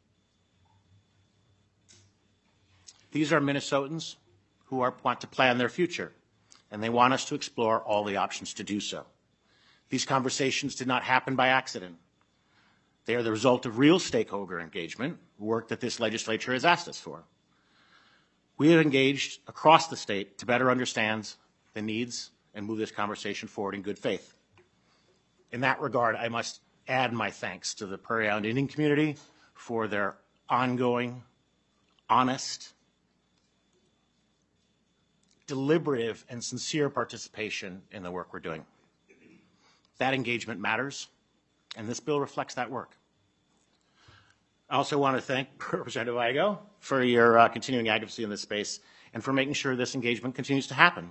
These are Minnesotans who want to plan their future, and they want us to explore all the options to do so. These conversations did not happen by accident. They are the result of real stakeholder engagement, work that this legislature has asked us for. We have engaged across the state to better understand the needs and move this conversation forward in good faith. In that regard, I must add my thanks to the Prairie Island Indian community for their ongoing, honest, deliberative, and sincere participation in the work we're doing. That engagement matters, and this bill reflects that work. I also want to thank Representative Igo for your continuing advocacy in this space and for making sure this engagement continues to happen.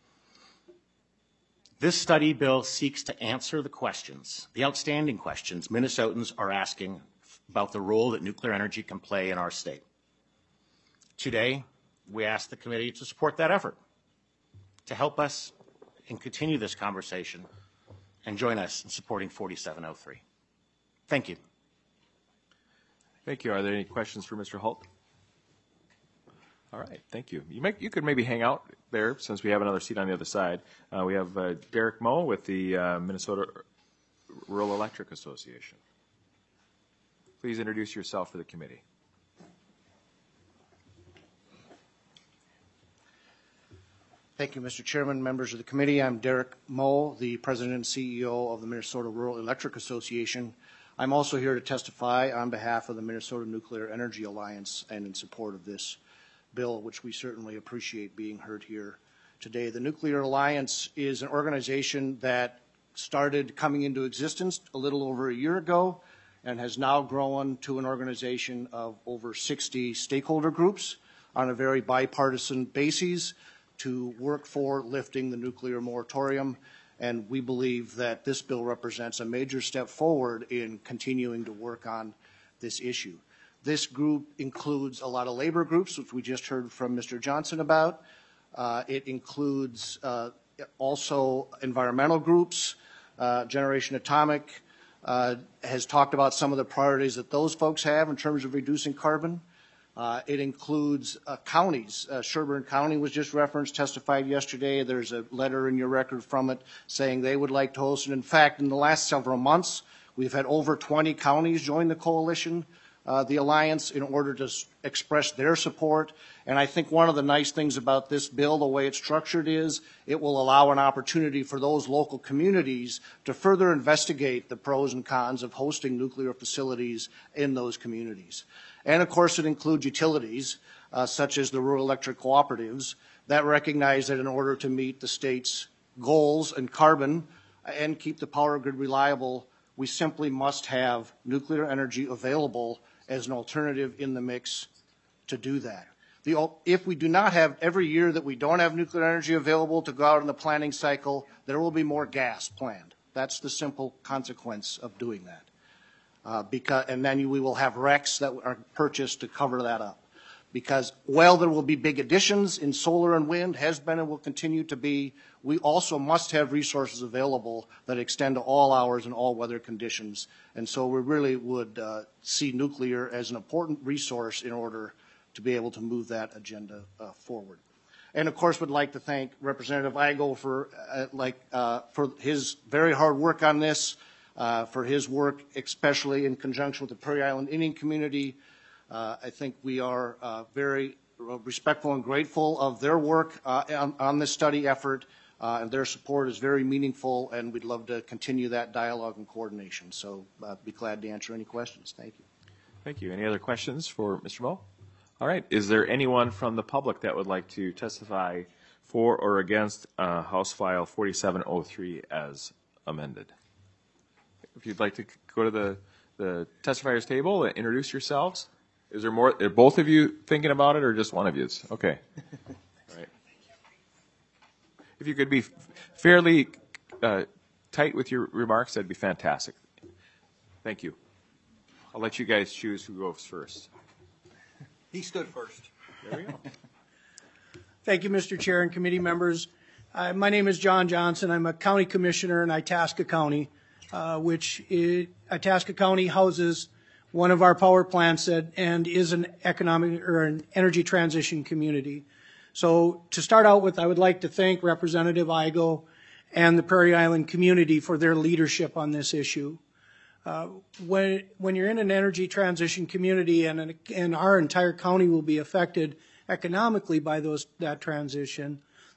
This study bill seeks to answer the questions, the outstanding questions Minnesotans are asking about the role that nuclear energy can play in our state. Today, we ask the committee to support that effort, to help us and continue this conversation and join us in supporting 4703. Thank you. Thank you. Are there any questions for Mr. Holt? All right, thank you. You could maybe hang out there since we have another seat on the other side. We have Derek Moe with the Minnesota Rural Electric Association. Please introduce yourself for the committee. Thank you, Mr. Chairman, members of the committee. I'm Derek Moe, the President and CEO of the Minnesota Rural Electric Association. I'm also here to testify on behalf of the Minnesota Nuclear Energy Alliance and in support of this bill, which we certainly appreciate being heard here today. The Nuclear Alliance is an organization that started coming into existence a little over a year ago and has now grown to an organization of over 60 stakeholder groups on a very bipartisan basis to work for lifting the nuclear moratorium. And we believe that this bill represents a major step forward in continuing to work on this issue. This group includes a lot of labor groups, which we just heard from Mr. Johnson about. It includes also environmental groups. Generation Atomic has talked about some of the priorities that those folks have in terms of reducing carbon. It includes counties. Sherburne County was just referenced, testified yesterday. There's a letter in your record from it saying they would like to host it. In fact, in the last several months, we've had over 20 counties join the coalition, the Alliance, in order to express their support. And I think one of the nice things about this bill, the way it's structured, is it will allow an opportunity for those local communities to further investigate the pros and cons of hosting nuclear facilities in those communities. And of course, it includes utilities, such as the rural electric cooperatives, that recognize that in order to meet the state's goals in carbon and keep the power grid reliable, we simply must have nuclear energy available as an alternative in the mix to do that. If we do not have, every year that we don't have nuclear energy available to go out in the planning cycle, there will be more gas planned. That's the simple consequence of doing that. And then we will have RECs that are purchased to cover that up. Because while there will be big additions in solar and wind, has been and will continue to be, we also must have resources available that extend to all hours and all weather conditions. And so we really would see nuclear as an important resource in order to be able to move that agenda forward. And of course, would like to thank Representative Igo for his very hard work on this, for his work, especially in conjunction with the Prairie Island Indian community. I think we are very respectful and grateful of their work on this study effort, and their support is very meaningful, and we'd love to continue that dialogue and coordination. So be glad to answer any questions. Thank you. Thank you. Any other questions for Mr. Moe? All right. Is there anyone from the public that would like to testify for or against House File 4703 as amended? If you'd like to go to the testifiers table and introduce yourselves. Is there more? Are both of you thinking about it or just one of you? Okay. All right. If you could be fairly tight with your remarks, that'd be fantastic. Thank you. I'll let you guys choose who goes first. He stood first. There we go. Thank you, Mr. Chair and committee members. My name is John Johnson. I'm a county commissioner in Itasca County, Itasca County houses one of our power plants and is an economic or an energy transition community. So to start out with, I would like to thank Representative Igo and the Prairie Island community for their leadership on this issue. When you're in an energy transition community and our entire county will be affected economically by that transition,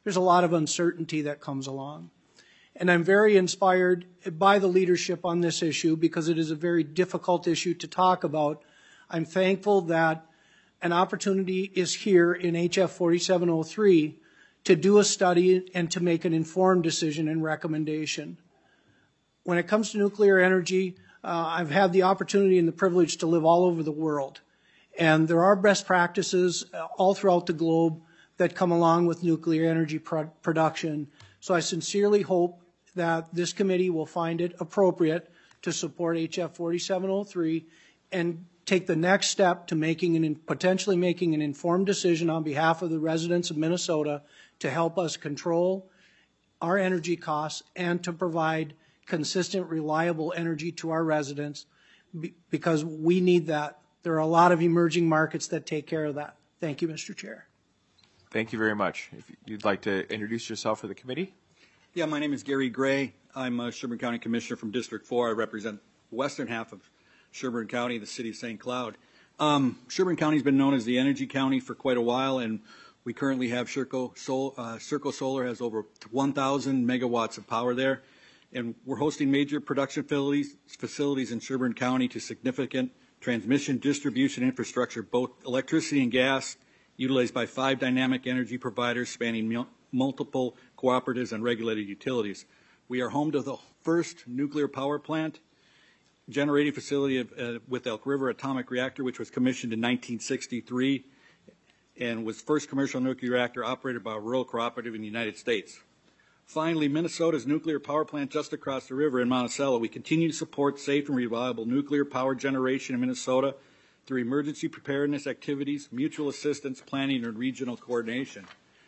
there's a lot of uncertainty that comes along. And I'm very inspired by the leadership on this issue because it is a very difficult issue to talk about. I'm thankful that an opportunity is here in HF 4703 to do a study and to make an informed decision and recommendation. When it comes to nuclear energy, I've had the opportunity and the privilege to live all over the world. And there are best practices all throughout the globe that come along with nuclear energy production. So I sincerely hope that this committee will find it appropriate to support HF 4703 and take the next step to potentially making an informed decision on behalf of the residents of Minnesota to help us control our energy costs and to provide consistent, reliable energy to our residents because we need that. There are a lot of emerging markets that take care of that. Thank you, Mr. Chair. Thank you very much. If you'd like to introduce yourself for the committee. Yeah, my name is Gary Gray. I'm a Sherburne County Commissioner from District 4. I represent the western half of Sherburne County, the city of St. Cloud. Sherburne County has been known as the energy county for quite a while, and we currently have Sherco Solar has over 1,000 megawatts of power there. And we're hosting major production facilities in Sherburne County to significant transmission distribution infrastructure, both electricity and gas, utilized by 5 dynamic energy providers spanning multiple cooperatives and regulated utilities. We are home to the first nuclear power plant generating facility with Elk River Atomic Reactor, which was commissioned in 1963 and was first commercial nuclear reactor operated by a rural cooperative in the United States. Finally, Minnesota's nuclear power plant just across the river in Monticello. We continue to support safe and reliable nuclear power generation in Minnesota through emergency preparedness activities, mutual assistance, planning, and regional coordination.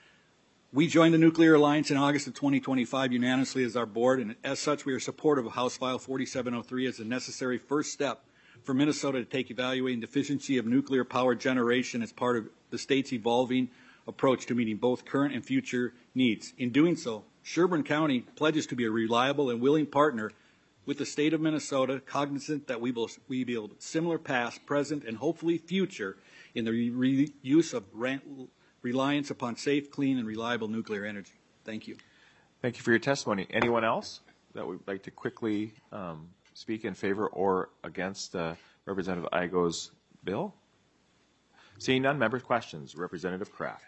We joined the Nuclear Alliance in August of 2025 unanimously as our board, and as such, we are supportive of House File 4703 as a necessary first step for Minnesota to take evaluating the efficiency of nuclear power generation as part of the state's evolving approach to meeting both current and future needs. In doing so, Sherburne County pledges to be a reliable and willing partner with the state of Minnesota, cognizant that we build similar past, present, and hopefully future in the use of reliance upon safe, clean, and reliable nuclear energy. Thank you. Thank you for your testimony. Anyone else that would like to quickly speak in favor or against Representative Igoe's bill? Seeing none, members' questions. Representative Kraft.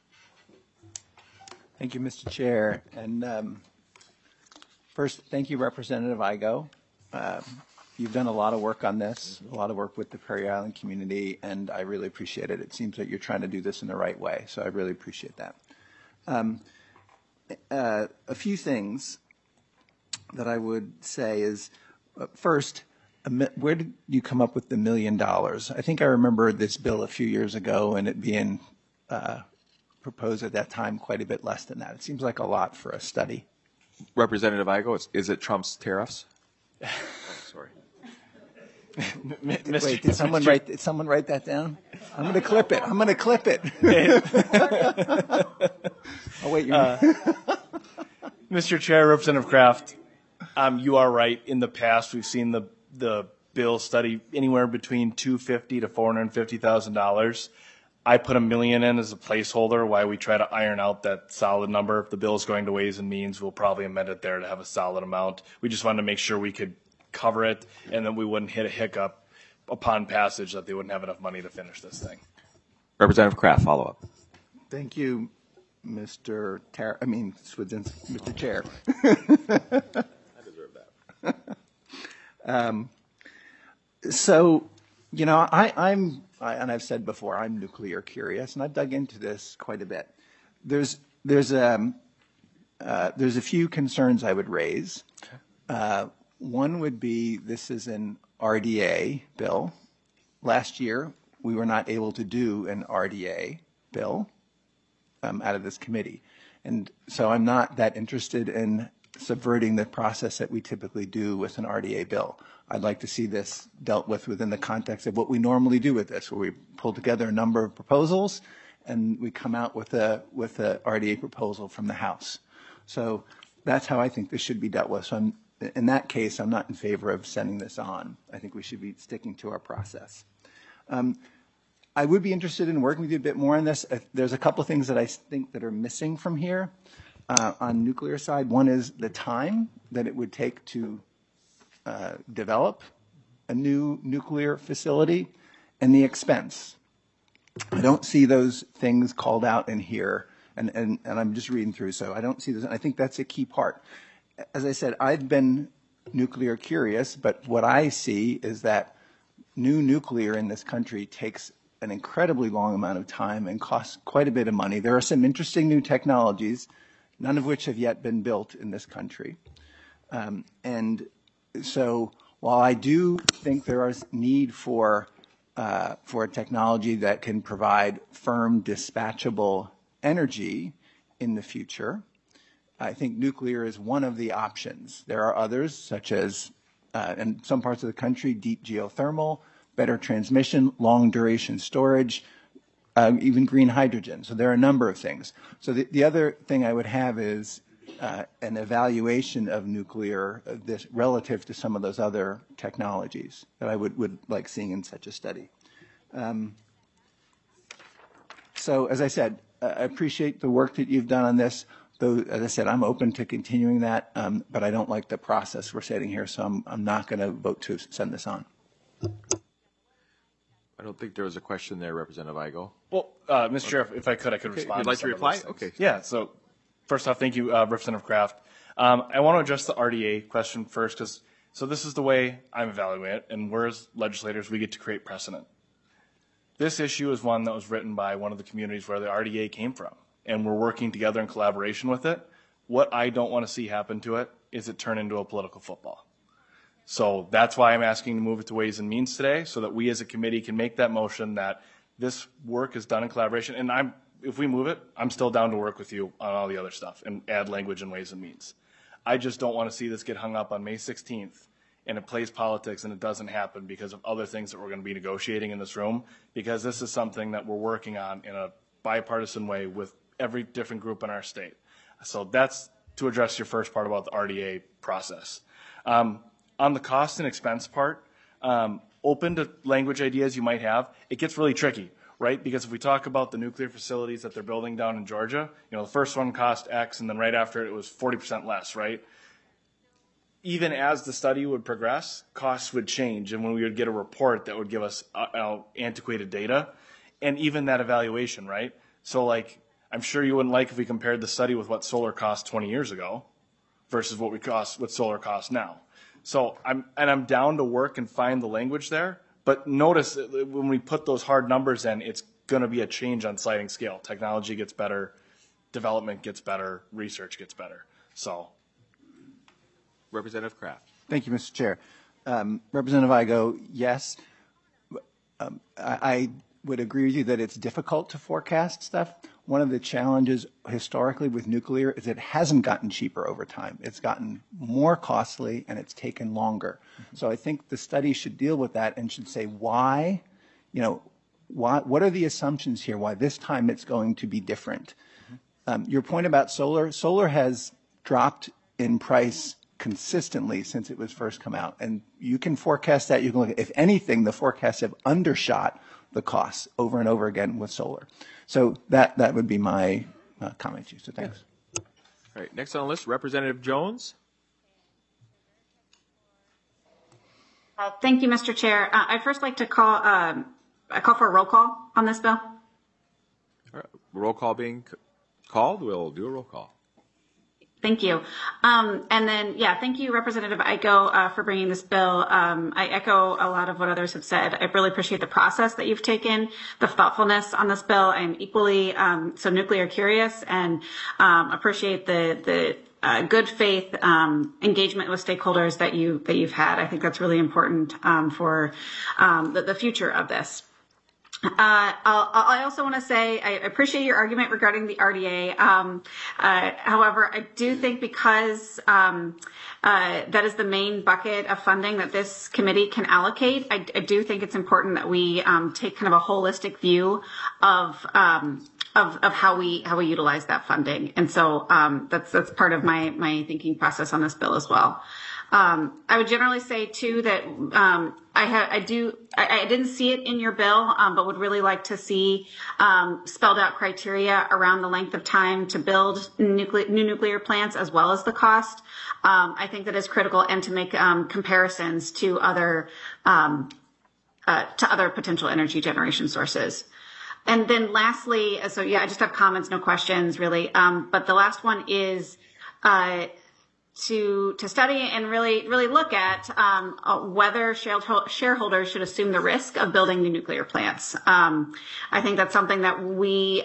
Thank you, Mr. Chair. And first, thank you, Representative Igoe. You've done a lot of work on this, a lot of work with the Prairie Island community, and I really appreciate it. It seems that you're trying to do this in the right way, so I really appreciate that. A few things that I would say is, first, where did you come up with the $1 million? I think I remember this bill a few years ago and it being proposed at that time quite a bit less than that. It seems like a lot for a study. Representative Igoe, is it Trump's tariffs? Oh, sorry. Wait, did someone write that down? I'm going to clip it. Oh, wait. Mr. Chair, Representative Kraft, you are right. In the past, we've seen the bill study anywhere between $250,000 to $450,000. I put $1 million in as a placeholder while we try to iron out that solid number. If the bill is going to Ways and Means, we'll probably amend it there to have a solid amount. We just wanted to make sure we could cover it and that we wouldn't hit a hiccup upon passage that they wouldn't have enough money to finish this thing. Representative Kraft, follow up. Thank you, Mr. Chair. I deserve that. So, you know, and I've said before, I'm nuclear curious, and I've dug into this quite a bit. There's a few concerns I would raise. One would be this is an RDA bill. Last year, we were not able to do an RDA bill out of this committee. And so I'm not that interested in subverting the process that we typically do with an RDA bill. I'd like to see this dealt with within the context of what we normally do with this, where we pull together a number of proposals and we come out with a RDA proposal from the House. So that's how I think this should be dealt with. So in that case, I'm not in favor of sending this on. I think we should be sticking to our process. I would be interested in working with you a bit more on this. There's a couple of things that I think that are missing from here on nuclear side. One is the time that it would take to develop a new nuclear facility and the expense. I don't see those things called out in here, and I'm just reading through, so I don't see this. I think that's a key part. As I said, I've been nuclear curious, but what I see is that new nuclear in this country takes an incredibly long amount of time and costs quite a bit of money. There are some interesting new technologies, none of which have yet been built in this country. And so while I do think there is need for a technology that can provide firm, dispatchable energy in the future, I think nuclear is one of the options. There are others, such as, in some parts of the country, deep geothermal, better transmission, long duration storage, even green hydrogen. So there are a number of things. So the other thing I would have is an evaluation of nuclear this relative to some of those other technologies that I would like seeing in such a study. So as I said, I appreciate the work that you've done on this. Though, as I said, I'm open to continuing that, but I don't like the process we're setting here, so I'm not going to vote to send this on. I don't think there was a question there, Representative Igo. Well, Mr. Chair, if I could respond. You'd like to reply? Okay. Yeah, so first off, thank you, Representative Kraft. I want to address the RDA question first, because so this is the way I'm evaluating it, and we're as legislators, we get to create precedent. This issue is one that was written by one of the communities where the RDA came from, and we're working together in collaboration with it. What I don't want to see happen to it is it turn into a political football. So that's why I'm asking to move it to Ways and Means today, so that we as a committee can make that motion that this work is done in collaboration. And if we move it, I'm still down to work with you on all the other stuff and add language in Ways and Means. I just don't want to see this get hung up on May 16th and it plays politics and it doesn't happen because of other things that we're going to be negotiating in this room, because this is something that we're working on in a bipartisan way with every different group in our state. So that's to address your first part about the RDA process. On the cost and expense part, open to language ideas you might have. It gets really tricky, right? Because if we talk about the nuclear facilities that they're building down in Georgia, the first one cost X and then right after it was 40% less, right? Even as the study would progress, costs would change, and when we would get a report that would give us antiquated data, and even that evaluation, right? So like, I'm sure you wouldn't like if we compared the study with what solar cost 20 years ago versus what solar costs now. So I'm down to work and find the language there, but notice that when we put those hard numbers in, it's going to be a change on sliding scale. Technology gets better, development gets better, research gets better. So, Representative Kraft. Thank you, Mr. Chair. Representative Igo, yes. I would agree with you that it's difficult to forecast stuff. One of the challenges historically with nuclear is it hasn't gotten cheaper over time. It's gotten more costly and it's taken longer. So I think the study should deal with that and should say why, what are the assumptions here, why this time it's going to be different. Your point about solar has dropped in price consistently since it was first come out. And you can forecast that. You can look at, if anything, the forecasts have undershot the costs over and over again with solar. So that would be my comment to you. So thanks. All right, next on the list, Representative Jones. Thank you, Mr. Chair. I'd first like to call for a roll call on this bill. All right, roll call being called. We'll do a roll call. Thank you. And then, thank you, Representative Igo, for bringing this bill. I echo a lot of what others have said. I really appreciate the process that you've taken, the thoughtfulness on this bill. I'm equally so nuclear curious and appreciate the good faith engagement with stakeholders that you've had. I think that's really important for the future of this. I also want to say I appreciate your argument regarding the RDA. However, I do think because that is the main bucket of funding that this committee can allocate, I do think it's important that we take kind of a holistic view of how we utilize that funding. And so that's part of my thinking process on this bill as well. I would generally say too that I didn't see it in your bill, but would really like to see spelled out criteria around the length of time to build new nuclear plants as well as the cost. I think that is critical, and to make comparisons to other potential energy generation sources. And then lastly, so yeah, I just have comments, no questions really. But the last one is to study and really look at whether shareholders should assume the risk of building new nuclear plants. I think that's something that we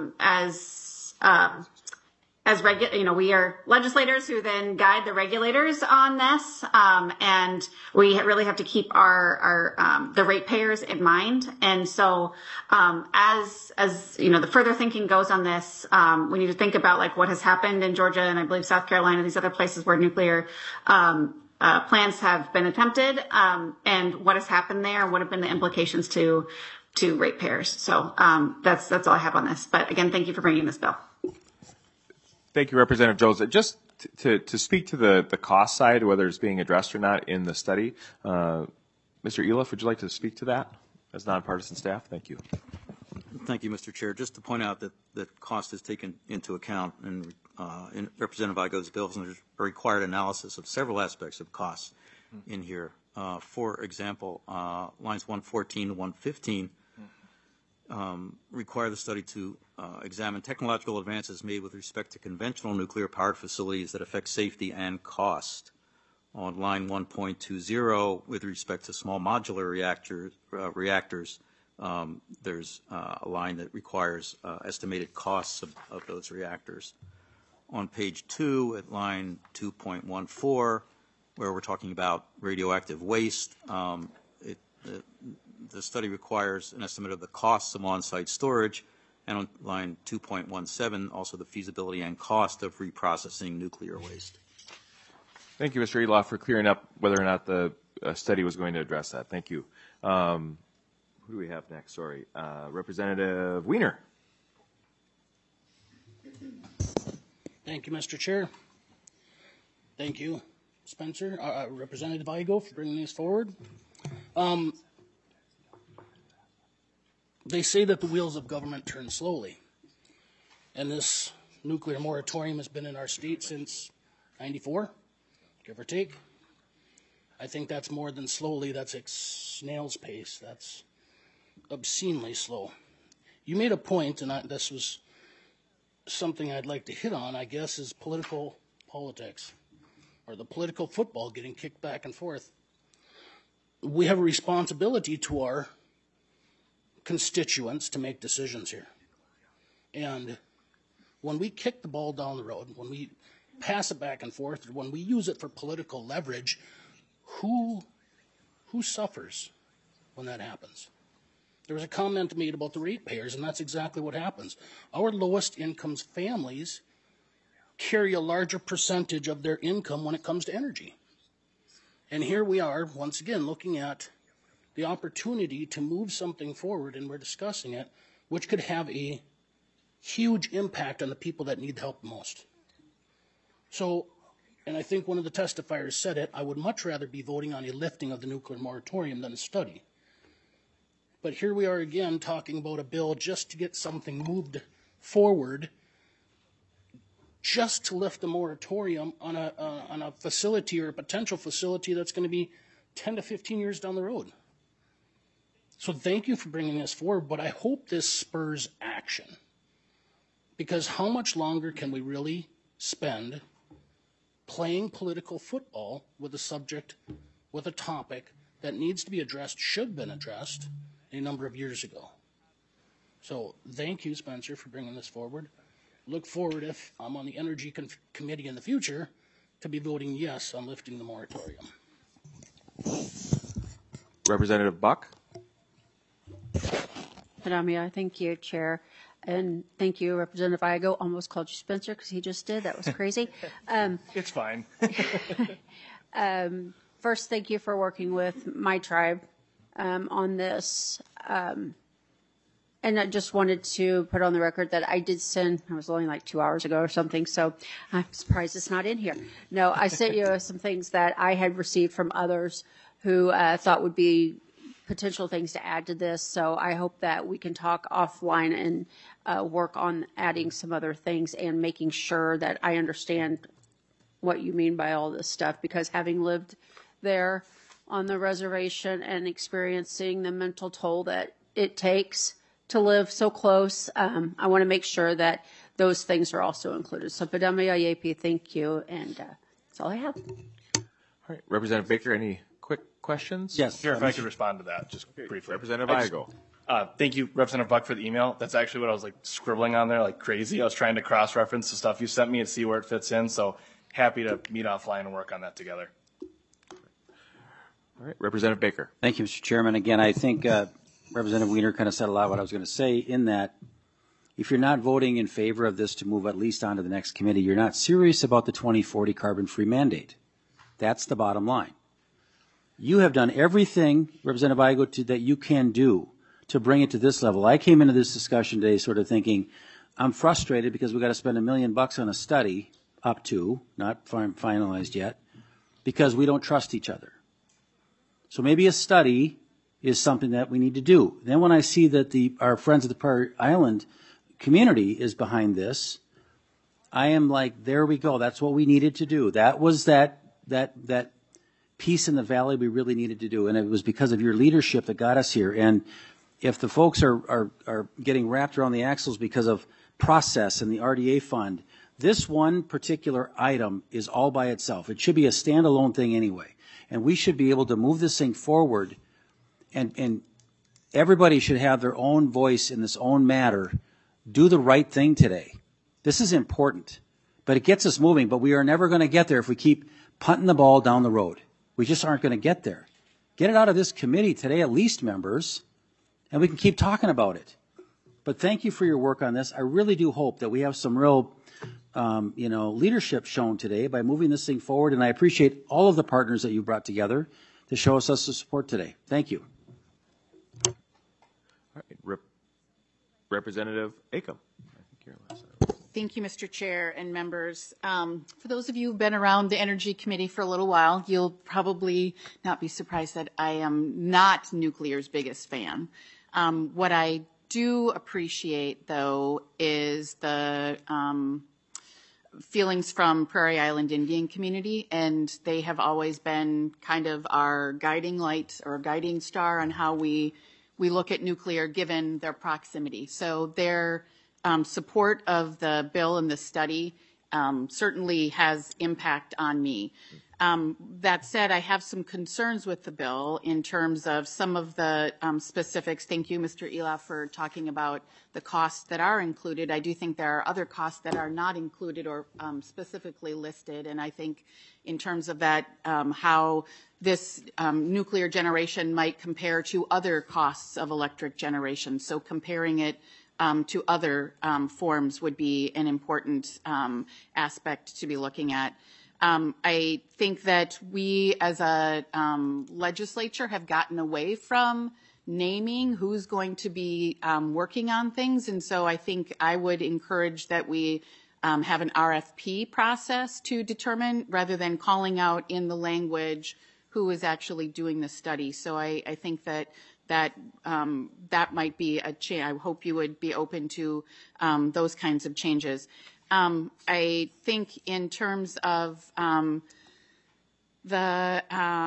we are legislators who then guide the regulators on this, and we really have to keep the ratepayers in mind. And so, as the further thinking goes on this, we need to think about like what has happened in Georgia and I believe South Carolina, these other places where nuclear plants have been attempted, and what has happened there, and what have been the implications to ratepayers. So that's all I have on this. But again, thank you for bringing this bill. Thank you, Representative Jones. Just to speak to the cost side, whether it's being addressed or not in the study, Mr. Eliff, would you like to speak to that as nonpartisan staff? Thank you. Thank you, Mr. Chair. Just to point out that cost is taken into account in Representative Igoe's bills, and there's a required analysis of several aspects of costs in here. For example, lines 114 to 115 require the study to examine technological advances made with respect to conventional nuclear-powered facilities that affect safety and cost. On line 1.20, with respect to small modular reactors, there's a line that requires estimated costs of those reactors. On page 2, at line 2.14, where we're talking about radioactive waste, the study requires an estimate of the costs of on-site storage, and on line 2.17, also the feasibility and cost of reprocessing nuclear waste. Thank you, Mr. Eliff, for clearing up whether or not the study was going to address that. Thank you. Who do we have next? Sorry. Representative Wiener. Thank you, Mr. Chair. Thank you, Spencer, Representative Igoe, for bringing this forward. They say that the wheels of government turn slowly, and this nuclear moratorium has been in our state since '94, give or take. I think that's more than slowly, that's at snail's pace. That's obscenely slow. You made a point, and this was something I'd like to hit on, I guess, is politics, or the political football getting kicked back and forth. We have a responsibility to our constituents to make decisions here. And when we kick the ball down the road, when we pass it back and forth, or when we use it for political leverage, who suffers when that happens? There was a comment made about the ratepayers, and that's exactly what happens. Our lowest income families carry a larger percentage of their income when it comes to energy. And here we are, once again, looking at the opportunity to move something forward, and we're discussing it, which could have a huge impact on the people that need help most. So, and I think one of the testifiers said it, I would much rather be voting on a lifting of the nuclear moratorium than a study. But here we are again talking about a bill just to get something moved forward, just to lift the moratorium on a facility or a potential facility that's going to be 10 to 15 years down the road. So thank you for bringing this forward, but I hope this spurs action. Because how much longer can we really spend playing political football with a subject, with a topic that needs to be addressed, should have been addressed a number of years ago? So thank you, Spencer, for bringing this forward. Look forward, if I'm on the Energy Committee in the future, to be voting yes on lifting the moratorium. Representative Buck. Madam, thank you, Chair. And thank you, Representative Igoe. Almost called you Spencer because he just did. That was crazy. It's fine. First, thank you for working with my tribe on this. And I just wanted to put on the record that I did send, I was only like 2 hours ago or something, so I'm surprised it's not in here. No, I sent you some things that I had received from others who thought would be potential things to add to this. So I hope that we can talk offline and work on adding some other things and making sure that I understand what you mean by all this stuff, because having lived there on the reservation and experiencing the mental toll that it takes to live so close, I want to make sure that those things are also included. So Padama Yapi, thank you, and that's all I have. All right, Representative Baker, any quick questions? Yes. Here, if I could respond to that, just briefly. Representative Igo. Thank you, Representative Buck, for the email. That's actually what I was like scribbling on there like crazy. I was trying to cross-reference the stuff you sent me and see where it fits in. So happy to meet offline and work on that together. All right, Representative Baker. Thank you, Mr. Chairman. Again, I think Representative Wiener kind of said a lot of what I was going to say, in that if you're not voting in favor of this to move at least on to the next committee, you're not serious about the 2040 carbon-free mandate. That's the bottom line. You have done everything, Representative Igo, that you can do to bring it to this level. I came into this discussion today sort of thinking, I'm frustrated because we've got to spend $1 million on a study, up to, not finalized yet, because we don't trust each other. So maybe a study is something that we need to do. Then when I see that our friends at the Prairie Island community is behind this, I am like, there we go. That's what we needed to do. That was that piece in the valley we really needed to do, and it was because of your leadership that got us here. And if the folks are getting wrapped around the axles because of process and the RDA fund, this one particular item is all by itself. It should be a standalone thing anyway, and we should be able to move this thing forward, and everybody should have their own voice in this own matter. Do the right thing today. This is important, but it gets us moving, but we are never going to get there if we keep punting the ball down the road. We just aren't going to get there. Get it out of this committee today, at least, members, and we can keep talking about it. But thank you for your work on this. I really do hope that we have some real, leadership shown today by moving this thing forward, and I appreciate all of the partners that you brought together to show us the support today. Thank you. All right, Representative Acom. Thank you, Mr. Chair and members. For those of you who've been around the Energy Committee for a little while, you'll probably not be surprised that I am not nuclear's biggest fan. What I do appreciate, though, is the feelings from Prairie Island Indian community, and they have always been kind of our guiding light or guiding star on how we look at nuclear given their proximity. So their support of the bill and the study certainly has impact on me. That said, I have some concerns with the bill in terms of some of the specifics. Thank you, Mr. Eloff, for talking about the costs that are included. I do think there are other costs that are not included or specifically listed, and I think in terms of that, how this nuclear generation might compare to other costs of electric generation. So comparing it to other forms would be an important aspect to be looking at. I think that we as a legislature have gotten away from naming who's going to be working on things, and so I think I would encourage that we have an RFP process to determine, rather than calling out in the language who is actually doing the study. So I think that might be a change. I hope you would be open to those kinds of changes. I think in terms of the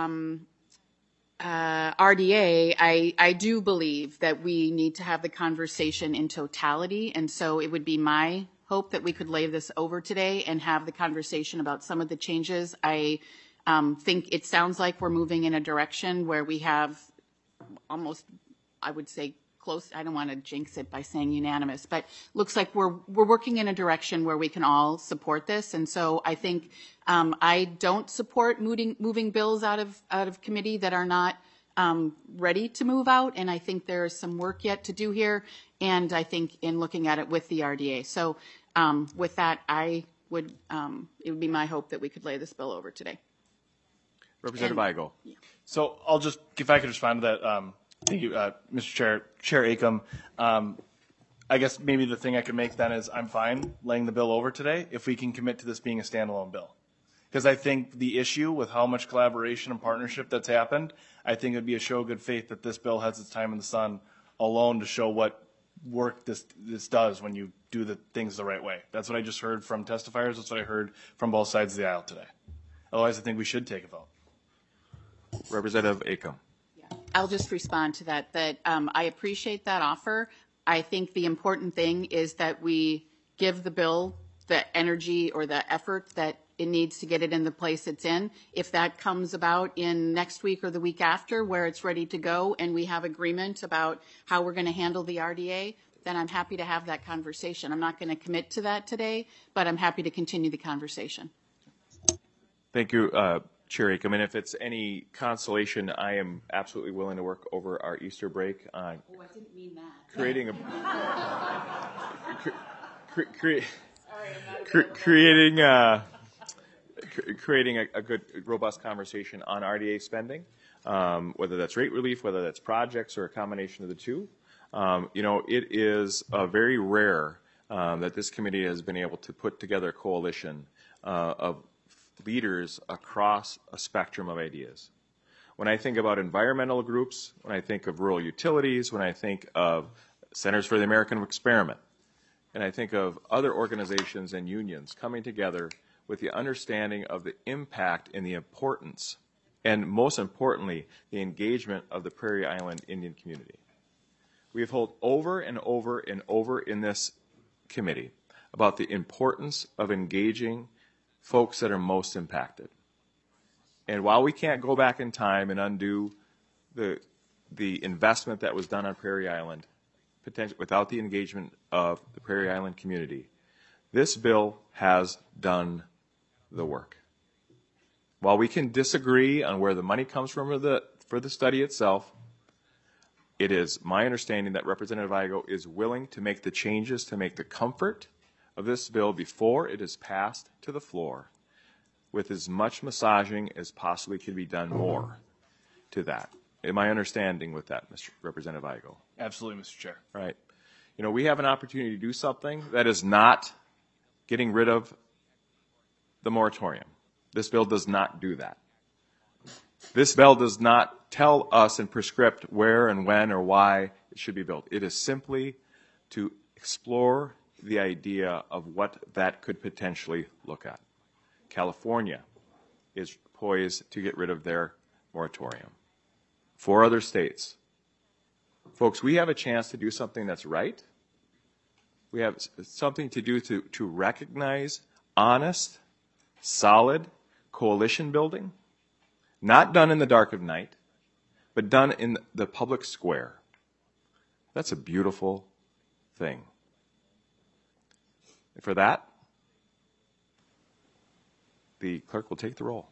RDA, I do believe that we need to have the conversation in totality, and so it would be my hope that we could lay this over today and have the conversation about some of the changes. I think it sounds like we're moving in a direction where we have almost, I would say, close. I don't want to jinx it by saying unanimous, but looks like we're working in a direction where we can all support this. And so I think I don't support moving bills out of committee that are not ready to move out. And I think there is some work yet to do here. And I think in looking at it with the RDA. So with that, it would be my hope that we could lay this bill over today. Representative Igo. So I'll just, if I could respond to that, Thank you, Mr. Chair. Chair Acom, I guess maybe the thing I could make then is I'm fine laying the bill over today if we can commit to this being a standalone bill. Because I think the issue with how much collaboration and partnership that's happened, I think it would be a show of good faith that this bill has its time in the sun alone to show what work this does when you do the things the right way. That's what I just heard from testifiers. That's what I heard from both sides of the aisle today. Otherwise, I think we should take a vote. Representative Acom. I'll just respond to that, I appreciate that offer. I think the important thing is that we give the bill the energy or the effort that it needs to get it in the place it's in. If that comes about in next week or the week after where it's ready to go and we have agreement about how we're going to handle the RDA, then I'm happy to have that conversation. I'm not going to commit to that today, but I'm happy to continue the conversation. Thank you, Chair Acom. And if it's any consolation, I am absolutely willing to work over our Easter break on I didn't mean that. creating a creating a good, robust conversation on RDA spending, whether that's rate relief, whether that's projects, or a combination of the two. It is very rare that this committee has been able to put together a coalition of leaders across a spectrum of ideas. When I think about environmental groups, when I think of rural utilities, when I think of Centers for the American Experiment, and I think of other organizations and unions coming together with the understanding of the impact and the importance, and most importantly, the engagement of the Prairie Island Indian community. We have heard over and over and over in this committee about the importance of engaging folks that are most impacted. And while we can't go back in time and undo the investment that was done on Prairie Island, without the engagement of the Prairie Island community, this bill has done the work. While we can disagree on where the money comes from for the study itself, it is my understanding that Representative Igoe is willing to make the changes to make the comfort of this bill before it is passed to the floor with as much massaging as possibly can be done more to that. Am I understanding with that, Mr. Representative Igoe? Absolutely, Mr. Chair. All right. We have an opportunity to do something that is not getting rid of the moratorium. This bill does not do that. This bill does not tell us in prescript where and when or why it should be built. It is simply to explore the idea of what that could potentially look at. California is poised to get rid of their moratorium. 4 other states. Folks, we have a chance to do something that's right. We have something to do to recognize honest, solid coalition building, not done in the dark of night, but done in the public square. That's a beautiful thing. And for that, the clerk will take the roll.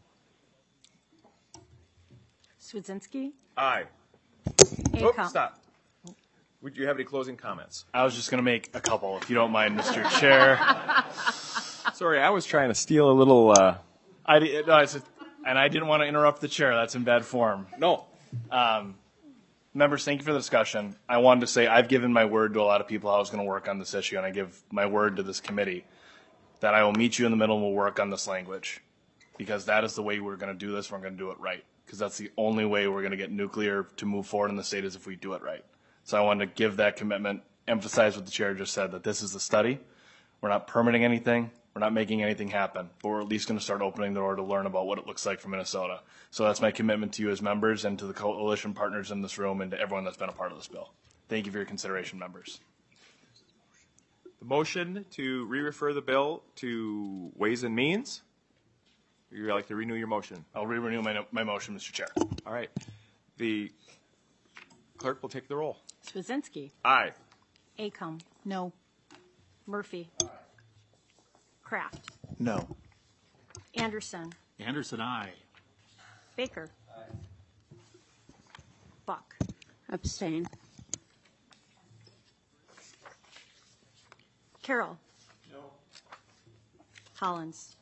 Swedzinski? Aye. Acom. Stop. Would you have any closing comments? I was just going to make a couple, if you don't mind, Mr. Chair. Sorry, I was trying to steal a little. I didn't want to interrupt the chair. That's in bad form. No. Members, thank you for the discussion. I wanted to say I've given my word to a lot of people how I was going to work on this issue, and I give my word to this committee that I will meet you in the middle and we'll work on this language, because that is the way we're going to do this. We're going to do it right, because that's the only way we're going to get nuclear to move forward in the state is if we do it right. So I wanted to give that commitment, emphasize what the chair just said, that this is a study. We're not permitting anything. We're not making anything happen, but we're at least going to start opening the door to learn about what it looks like for Minnesota. So that's my commitment to you as members and to the coalition partners in this room and to everyone that's been a part of this bill. Thank you for your consideration, members. The motion to re-refer the bill to Ways and Means. Would you like to renew your motion? I'll renew my motion, Mr. Chair. All right. The clerk will take the roll. Swedzinski? Aye. Acom? No. Murphy? Aye. Kraft? No. Anderson? Anderson, aye. Baker? Aye. Buck? Abstain. Carroll? No. Hollins?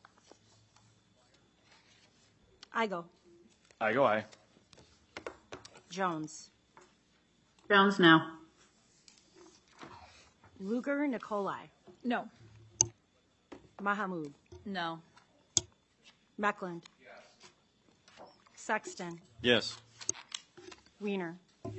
Igoe? Igoe, aye. Jones? Jones, no. Lugar Nikolai. No. Mahamud. No. Meckland. Sexton. Yes. Weiner.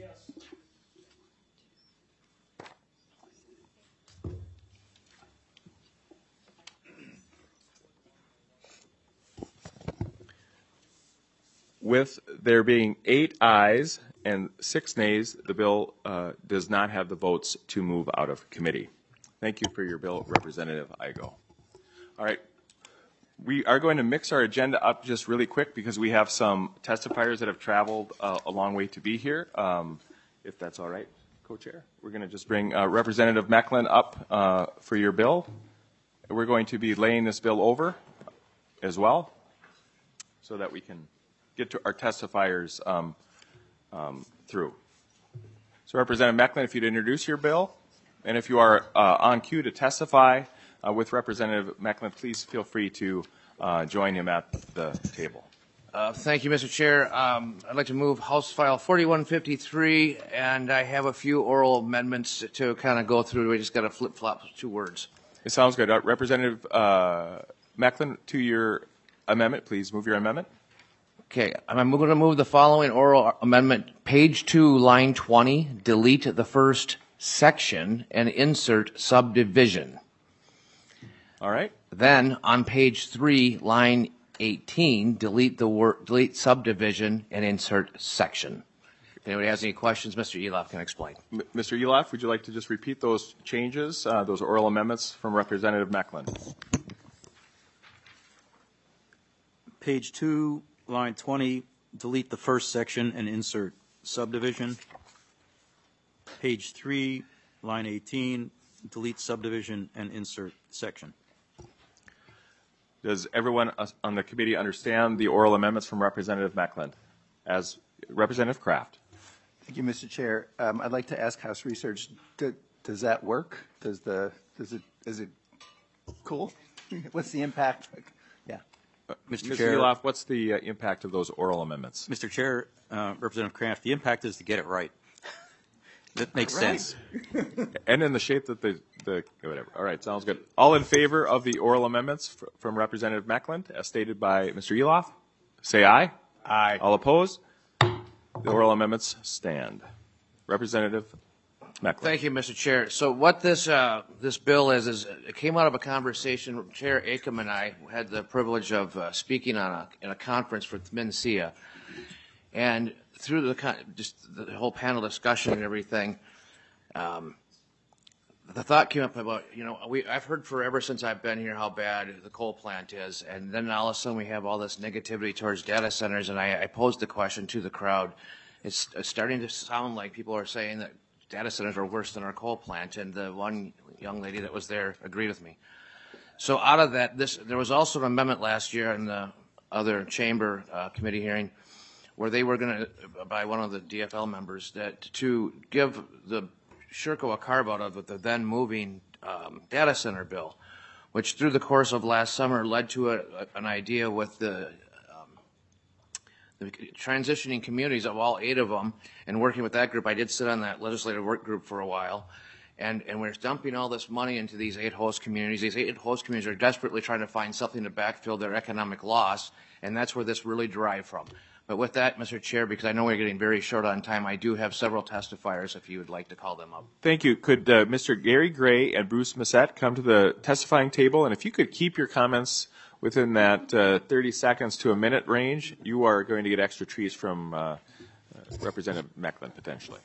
With there being 8 ayes and 6 nays, the bill does not have the votes to move out of committee. Thank you for your bill, Representative Igo. All right. We are going to mix our agenda up just really quick because we have some testifiers that have traveled a long way to be here. If that's all right, Co-Chair. We're going to just bring Representative Meckland up for your bill. We're going to be laying this bill over as well so that we can get to our testifiers through. So Representative Meckland, if you'd introduce your bill, and if you are on cue to testify with Representative Meckland, please feel free to join him at the table. Thank you, Mr. Chair. I'd like to move House File 4153, and I have a few oral amendments to kind of go through. We just got to flip-flop 2 words. It sounds good. Representative Meckland, to your amendment, please move your amendment. Okay, I'm going to move the following oral amendment. Page 2, line 20, delete the first section and insert subdivision. All right. Then on page 3, line 18, delete subdivision and insert section. If anybody has any questions, Mr. Eloff can explain. Mr. Eloff, would you like to just repeat those changes, those oral amendments from Representative Meckland? Page 2, line 20, delete the first section and insert subdivision. Page 3, line 18, delete subdivision and insert section. Does everyone on the committee understand the oral amendments from Representative Meckland? As Representative Kraft. Thank you, Mr. Chair. I'd like to ask House Research, does that work? Is it cool? What's the impact? Yeah. Mr. Eloff, what's the impact of those oral amendments? Mr. Chair, Representative Kraft, the impact is to get it right. That makes sense. And in the shape that the whatever. All right, sounds good. All in favor of the oral amendments from Representative Meckland, as stated by Mr. Eloff, say aye. Aye. All opposed? The oral amendments stand. Representative Meckland. Thank you, Mr. Chair. So what this bill is it came out of a conversation. Chair Acom and I had the privilege of speaking in a conference for MNSEA, and through the whole panel discussion and everything, the thought came up about, I've heard forever since I've been here how bad the coal plant is, and then all of a sudden we have all this negativity towards data centers, and I posed the question to the crowd. It's starting to sound like people are saying that data centers are worse than our coal plant, and the one young lady that was there agreed with me. So out of that, there was also an amendment last year in the other chamber committee hearing where they were going to, by one of the DFL members, that to give the Sherco a carve-out of the then moving data center bill, which through the course of last summer led to an idea with the transitioning communities of all 8 of them, and working with that group. I did sit on that legislative work group for a while, and we're dumping all this money into these 8 host communities. These 8 host communities are desperately trying to find something to backfill their economic loss, and that's where this really derived from. But with that, Mr. Chair, because I know we're getting very short on time, I do have several testifiers if you would like to call them up. Thank you. Could Mr. Gary Gray and Bruce Massett come to the testifying table? And if you could keep your comments within that 30 seconds to a minute range, you are going to get extra trees from Representative Meckland, potentially.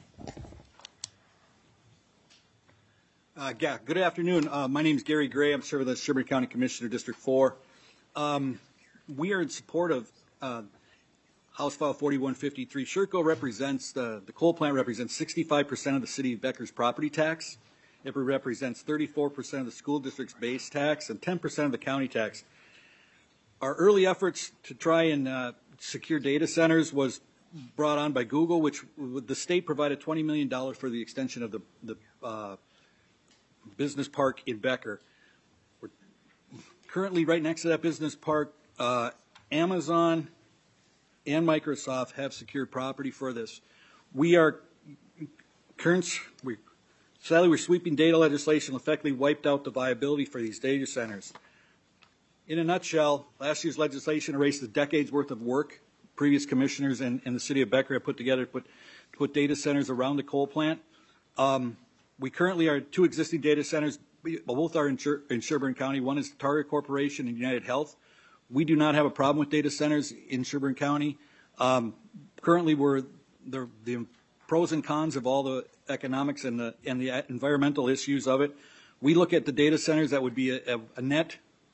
Good afternoon. My name is Gary Gray. I'm serving as Sherburne County Commissioner, District 4. We are in support of House File 4153. Sherco represents, the coal plant represents 65% of the city of Becker's property tax. It represents 34% of the school district's base tax and 10% of the county tax. Our early efforts to try and secure data centers was brought on by Google, which the state provided $20 million for the extension of the business park in Becker. We're currently right next to that business park. Amazon and Microsoft have secured property for this. We are Sadly, we're sweeping data legislation effectively wiped out the viability for these data centers. In a nutshell, last year's legislation erased the decades worth of work previous commissioners and the city of Becker have put together to put data centers around the coal plant. We currently are 2 existing data centers. Both are in Sherburne County. One is Target Corporation and United Health. We do not have a problem with data centers in Sherburne County. Currently, we're the pros and cons of all the economics and the environmental issues of it. We look at the data centers that would be a net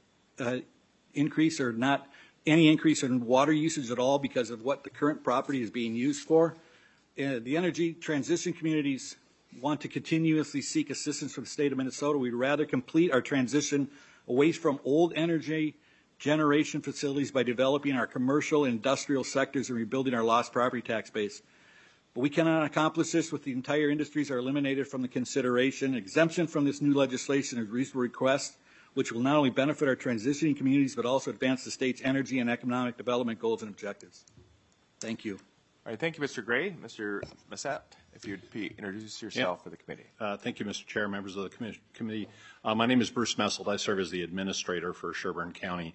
increase or not any increase in water usage at all because of what the current property is being used for. The energy transition communities want to continuously seek assistance from the state of Minnesota. We'd rather complete our transition away from old energy generation facilities by developing our commercial and industrial sectors and rebuilding our lost property tax base. But we cannot accomplish this with the entire industries are eliminated from the consideration. Exemption from this new legislation is a reasonable request, which will not only benefit our transitioning communities, but also advance the state's energy and economic development goals and objectives. Thank you. All right, thank you, Mr. Gray. Mr. Massat, if you'd introduce yourself for the committee. Thank you, Mr. Chair, members of the committee. My name is Bruce Messelt. I serve as the administrator for Sherburne County.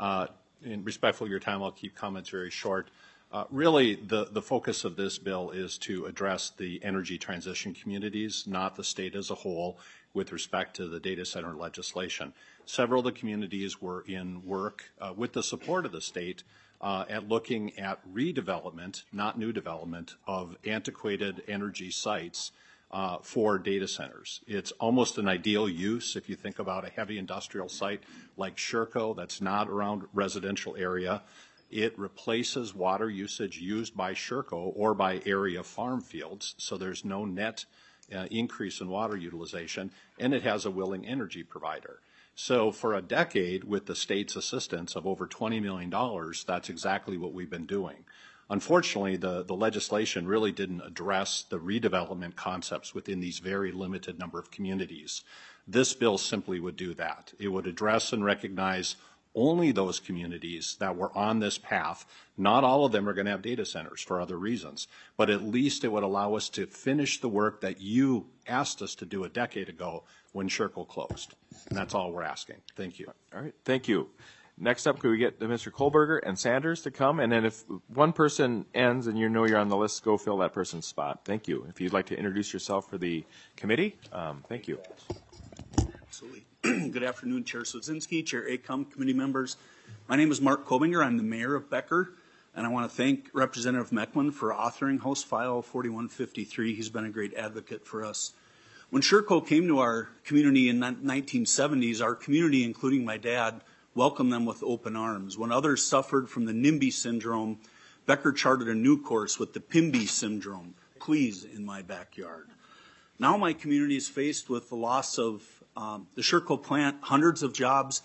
In respectful of your time, I'll keep comments very short. Really, the focus of this bill is to address the energy transition communities, not the state as a whole, with respect to the data center legislation. Several of the communities were in work with the support of the state at looking at redevelopment, not new development, of antiquated energy sites for data centers. It's almost an ideal use if you think about a heavy industrial site like Sherco that's not around residential area. It replaces water usage used by Sherco or by area farm fields, so there's no net increase in water utilization, and it has a willing energy provider. So for a decade, with the state's assistance of over $20 million, that's exactly what we've been doing. Unfortunately, the legislation really didn't address the redevelopment concepts within these very limited number of communities. This bill simply would do that. It would address and recognize only those communities that were on this path. Not all of them are going to have data centers for other reasons, but at least it would allow us to finish the work that you asked us to do a decade ago when Sherco closed. And that's all we're asking. Thank you. All right, thank you. Next up, could we get Mr. Kohlberger and Sanders to come? And then if one person ends and you know you're on the list, go fill that person's spot. Thank you. If you'd like to introduce yourself for the committee, thank you. Absolutely. Good afternoon, Chair Swedzinski, Chair Acom, committee members. My name is Mark Kobinger. I'm the mayor of Becker, and I want to thank Representative Mecklin for authoring House File 4153. He's been a great advocate for us. When Sherco came to our community in the 1970s, our community, including my dad, welcomed them with open arms. When others suffered from the NIMBY syndrome, Becker charted a new course with the PIMBY syndrome, please in my backyard. Now my community is faced with the loss of the Sherco plant, hundreds of jobs,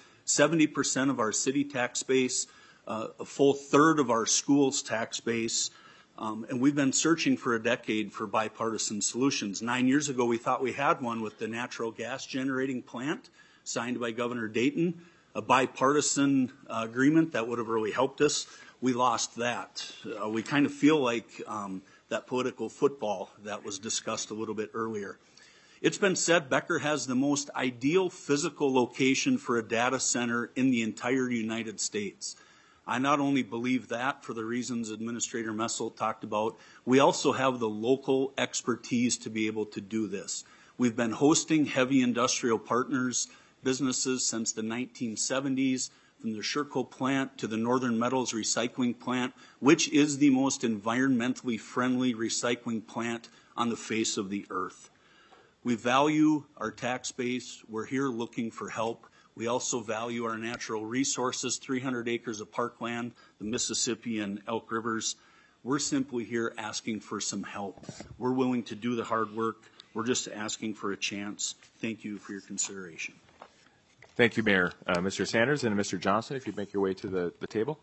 70% of our city tax base, a full third of our schools tax base, and we've been searching for a decade for bipartisan solutions. 9 years ago, we thought we had one with the natural gas generating plant signed by Governor Dayton, a bipartisan agreement that would have really helped us. We lost that. We kind of feel like that political football that was discussed a little bit earlier. It's been said Becker has the most ideal physical location for a data center in the entire United States. I not only believe that for the reasons Administrator Messelt talked about, we also have the local expertise to be able to do this. We've been hosting heavy industrial partners, businesses since the 1970s, from the Sherco plant to the Northern Metals recycling plant, which is the most environmentally friendly recycling plant on the face of the earth. We value our tax base. We're here looking for help. We also value our natural resources, 300 acres of parkland, the Mississippi and Elk Rivers. We're simply here asking for some help. We're willing to do the hard work. We're just asking for a chance. Thank you for your consideration. Thank you, Mayor. Mr. Sanders and Mr. Johnson, if you'd make your way to the table.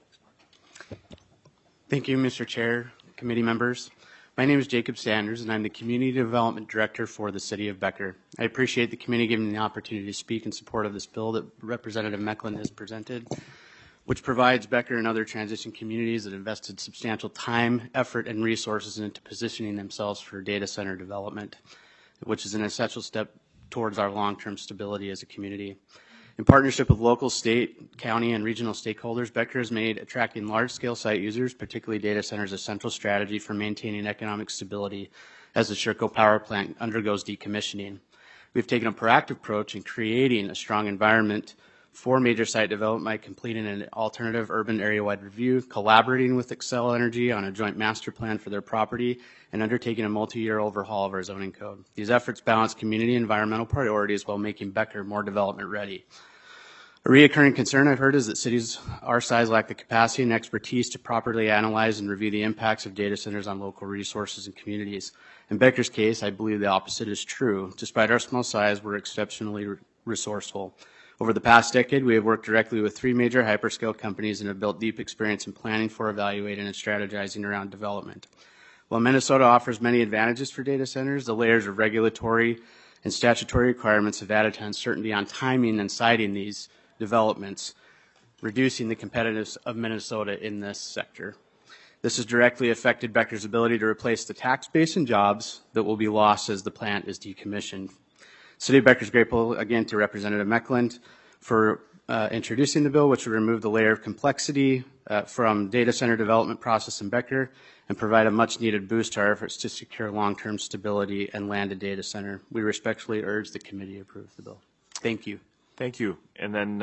Thank you, Mr. Chair, committee members. My name is Jacob Sanders, and I'm the Community Development Director for the City of Becker. I appreciate the committee giving me the opportunity to speak in support of this bill that Representative Mecklin has presented. which provides Becker and other transition communities that invested substantial time, effort, and resources into positioning themselves for data center development, which is an essential step towards our long-term stability as a community. In partnership with local, state, county, and regional stakeholders, Becker has made attracting large-scale site users, particularly data centers, a central strategy for maintaining economic stability as the Sherco Power Plant undergoes decommissioning. We've taken a proactive approach in creating a strong environment for major site development by completing an alternative urban area-wide review, collaborating with Xcel Energy on a joint master plan for their property, and undertaking a multi-year overhaul of our zoning code. These efforts balance community and environmental priorities while making Becker more development ready. A reoccurring concern I've heard is that cities our size lack the capacity and expertise to properly analyze and review the impacts of data centers on local resources and communities. In Becker's case, I believe the opposite is true. Despite our small size, we're exceptionally resourceful. Over the past decade, we have worked directly with 3 major hyperscale companies and have built deep experience in planning for, evaluating, and strategizing around development. While Minnesota offers many advantages for data centers, the layers of regulatory and statutory requirements have added to uncertainty on timing and siting these developments, reducing the competitiveness of Minnesota in this sector. This has directly affected Becker's ability to replace the tax base and jobs that will be lost as the plant is decommissioned. City of Becker is grateful again to Representative Meckland for introducing the bill, which will remove the layer of complexity from data center development process in Becker and provide a much needed boost to our efforts to secure long-term stability and land a data center. We respectfully urge the committee to approve the bill. Thank you. Thank you. And then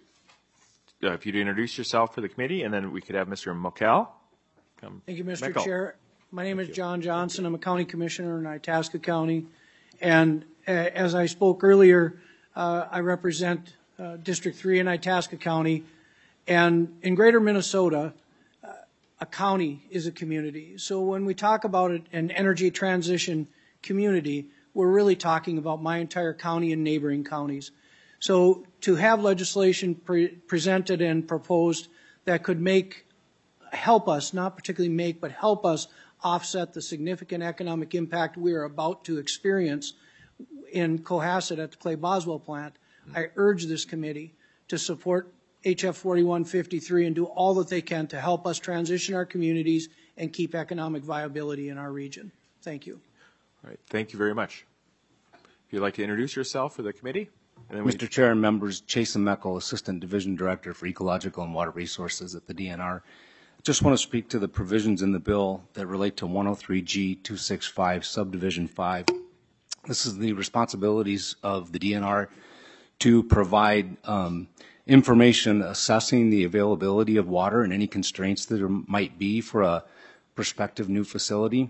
if you'd introduce yourself for the committee, and then we could have Mr. Mokel. Thank you, Mr. Chair. My name is John Johnson. I'm a county commissioner in Itasca County. And as I spoke earlier, I represent District 3 in Itasca County. And in greater Minnesota, a county is a community. So when we talk about an energy transition community, we're really talking about my entire county and neighboring counties. So to have legislation presented and proposed that could help us, not particularly make, but help us offset the significant economic impact we are about to experience in Cohasset at the Clay Boswell plant, I urge this committee to support HF 4153 and do all that they can to help us transition our communities and keep economic viability in our region. Thank you. All right. Thank you very much. If you'd like to introduce yourself for the committee. And then Mr. Chair and members, Chasen Meckel, Assistant Division Director for Ecological and Water Resources at the DNR. Just want to speak to the provisions in the bill that relate to 103G 265 Subdivision 5. This is the responsibilities of the DNR to provide information assessing the availability of water and any constraints that there might be for a prospective new facility.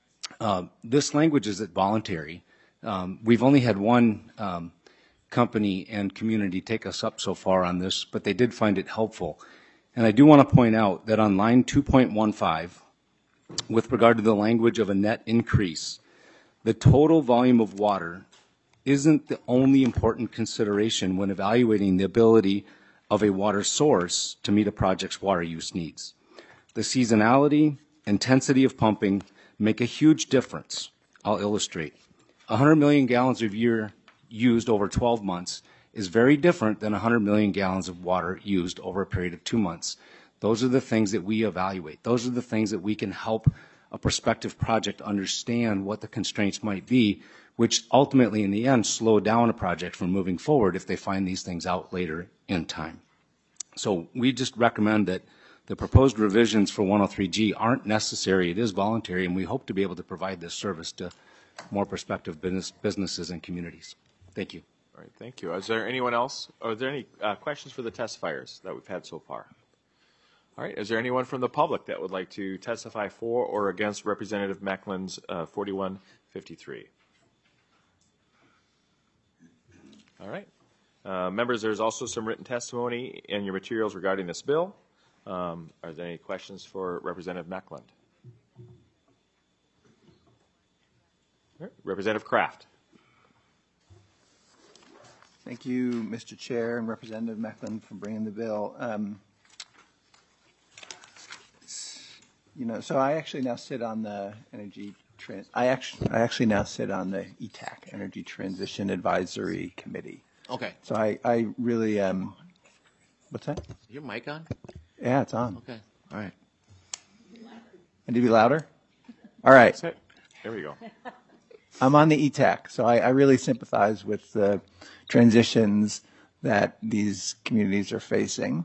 This language is voluntary. We've only had one company and community take us up so far on this, but they did find it helpful. And I do want to point out that on line 2.15, with regard to the language of a net increase, the total volume of water isn't the only important consideration when evaluating the ability of a water source to meet a project's water use needs. The seasonality, intensity of pumping make a huge difference. I'll illustrate. 100 million gallons of year used over 12 months is very different than 100 million gallons of water used over a period of 2 months. Those are the things that we evaluate. Those are the things that we can help a prospective project understand what the constraints might be, which ultimately in the end slow down a project from moving forward if they find these things out later in time. So we just recommend that the proposed revisions for 103G aren't necessary. It is voluntary, and we hope to be able to provide this service to more prospective businesses and communities. Thank you. All right, thank you. Is there anyone else? Are there any questions for the testifiers that we've had so far? All right, is there anyone from the public that would like to testify for or against Representative Meckland's 4153? All right. Members, there's also some written testimony in your materials regarding this bill. Are there any questions for Representative Meckland? All right. Representative Kraft. Thank you, Mr. Chair and Representative Meckland for bringing the bill. So I actually now sit on the I actually now sit on the ETAC, Energy Transition Advisory Committee. Okay. So I really What's that? Is your mic on? Yeah, it's on. Okay, all right. And to be louder? All right. There we go. I'm on the ETAC, so I really sympathize with the transitions that these communities are facing.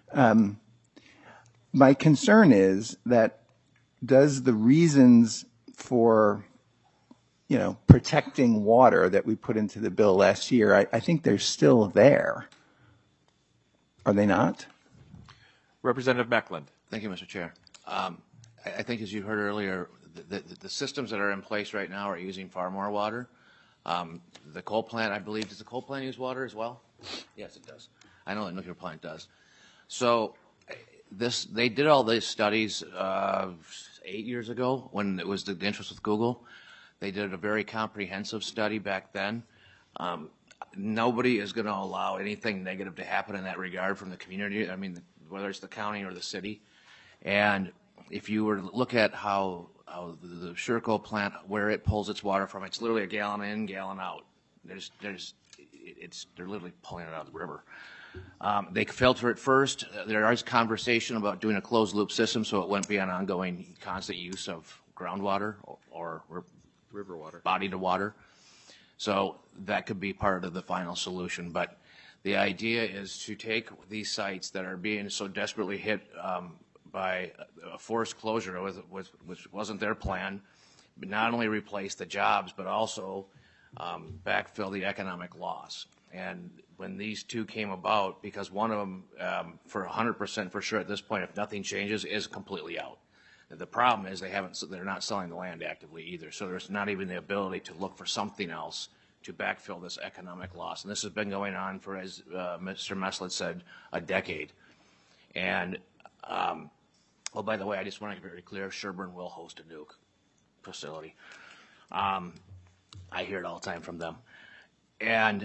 My concern is that does the reasons for, protecting water that we put into the bill last year, I think they're still there. Are they not? Representative Meckland. Thank you, Mr. Chair. I think as you heard earlier, the systems that are in place right now are using far more water. The coal plant, I believe, does the coal plant use water as well? Yes, it does. I know the nuclear plant does. So they did all these studies 8 years ago when it was the interest with Google. They did a very comprehensive study back then. Nobody is going to allow anything negative to happen in that regard from the community. I mean, whether it's the county or the city. And if you were to look at how the Sherco plant, where it pulls its water from, it's literally a gallon in, gallon out. They're literally pulling it out of the river. They filter it first. There is conversation about doing a closed loop system so it wouldn't be an ongoing constant use of groundwater or river water, body to water. So that could be part of the final solution. But the idea is to take these sites that are being so desperately hit by a forced closure, which wasn't their plan, but not only replace the jobs, but also backfill the economic loss. And when these two came about, because one of them, for 100% for sure at this point, if nothing changes, is completely out. The problem is they're not selling the land actively either, so there's not even the ability to look for something else to backfill this economic loss. And this has been going on for, as Mr. Meslett said, a decade. And, by the way, I just want to be very clear, Sherburne will host a nuke facility. I hear it all the time from them. And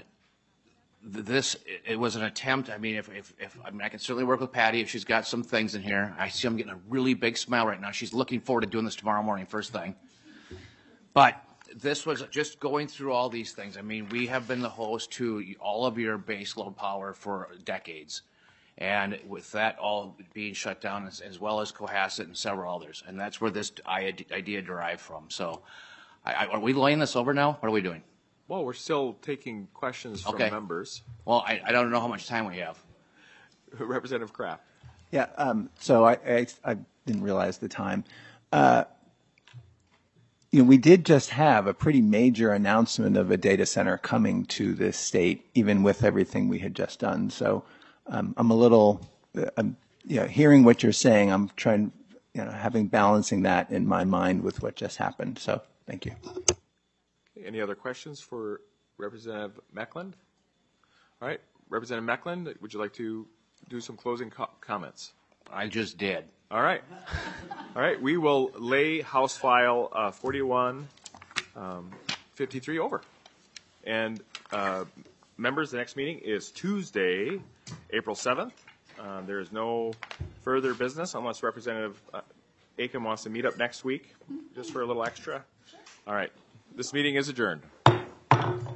it was an attempt. I mean, I can certainly work with Patty if she's got some things in here. I see I'm getting a really big smile right now. She's looking forward to doing this tomorrow morning, first thing. But this was just going through all these things. I mean, we have been the host to all of your baseload power for decades. And with that all being shut down, as well as Cohasset and several others. And that's where this idea derived from. So are we laying this over now? What are we doing? Well, we're still taking questions from members. Well, I don't know how much time we have. Representative Kraft. Yeah, so I didn't realize the time. We did just have a pretty major announcement of a data center coming to this state, even with everything we had just done. So I'm a little, hearing what you're saying, I'm trying, balancing that in my mind with what just happened. So thank you. Any other questions for Representative Meckland? All right, Representative Meckland, would you like to do some closing comments? I just did. All right. All right, we will lay House File 4153 over. And members, the next meeting is Tuesday, April 7th. There is no further business unless Representative Acom wants to meet up next week just for a little extra. All right. This meeting is adjourned.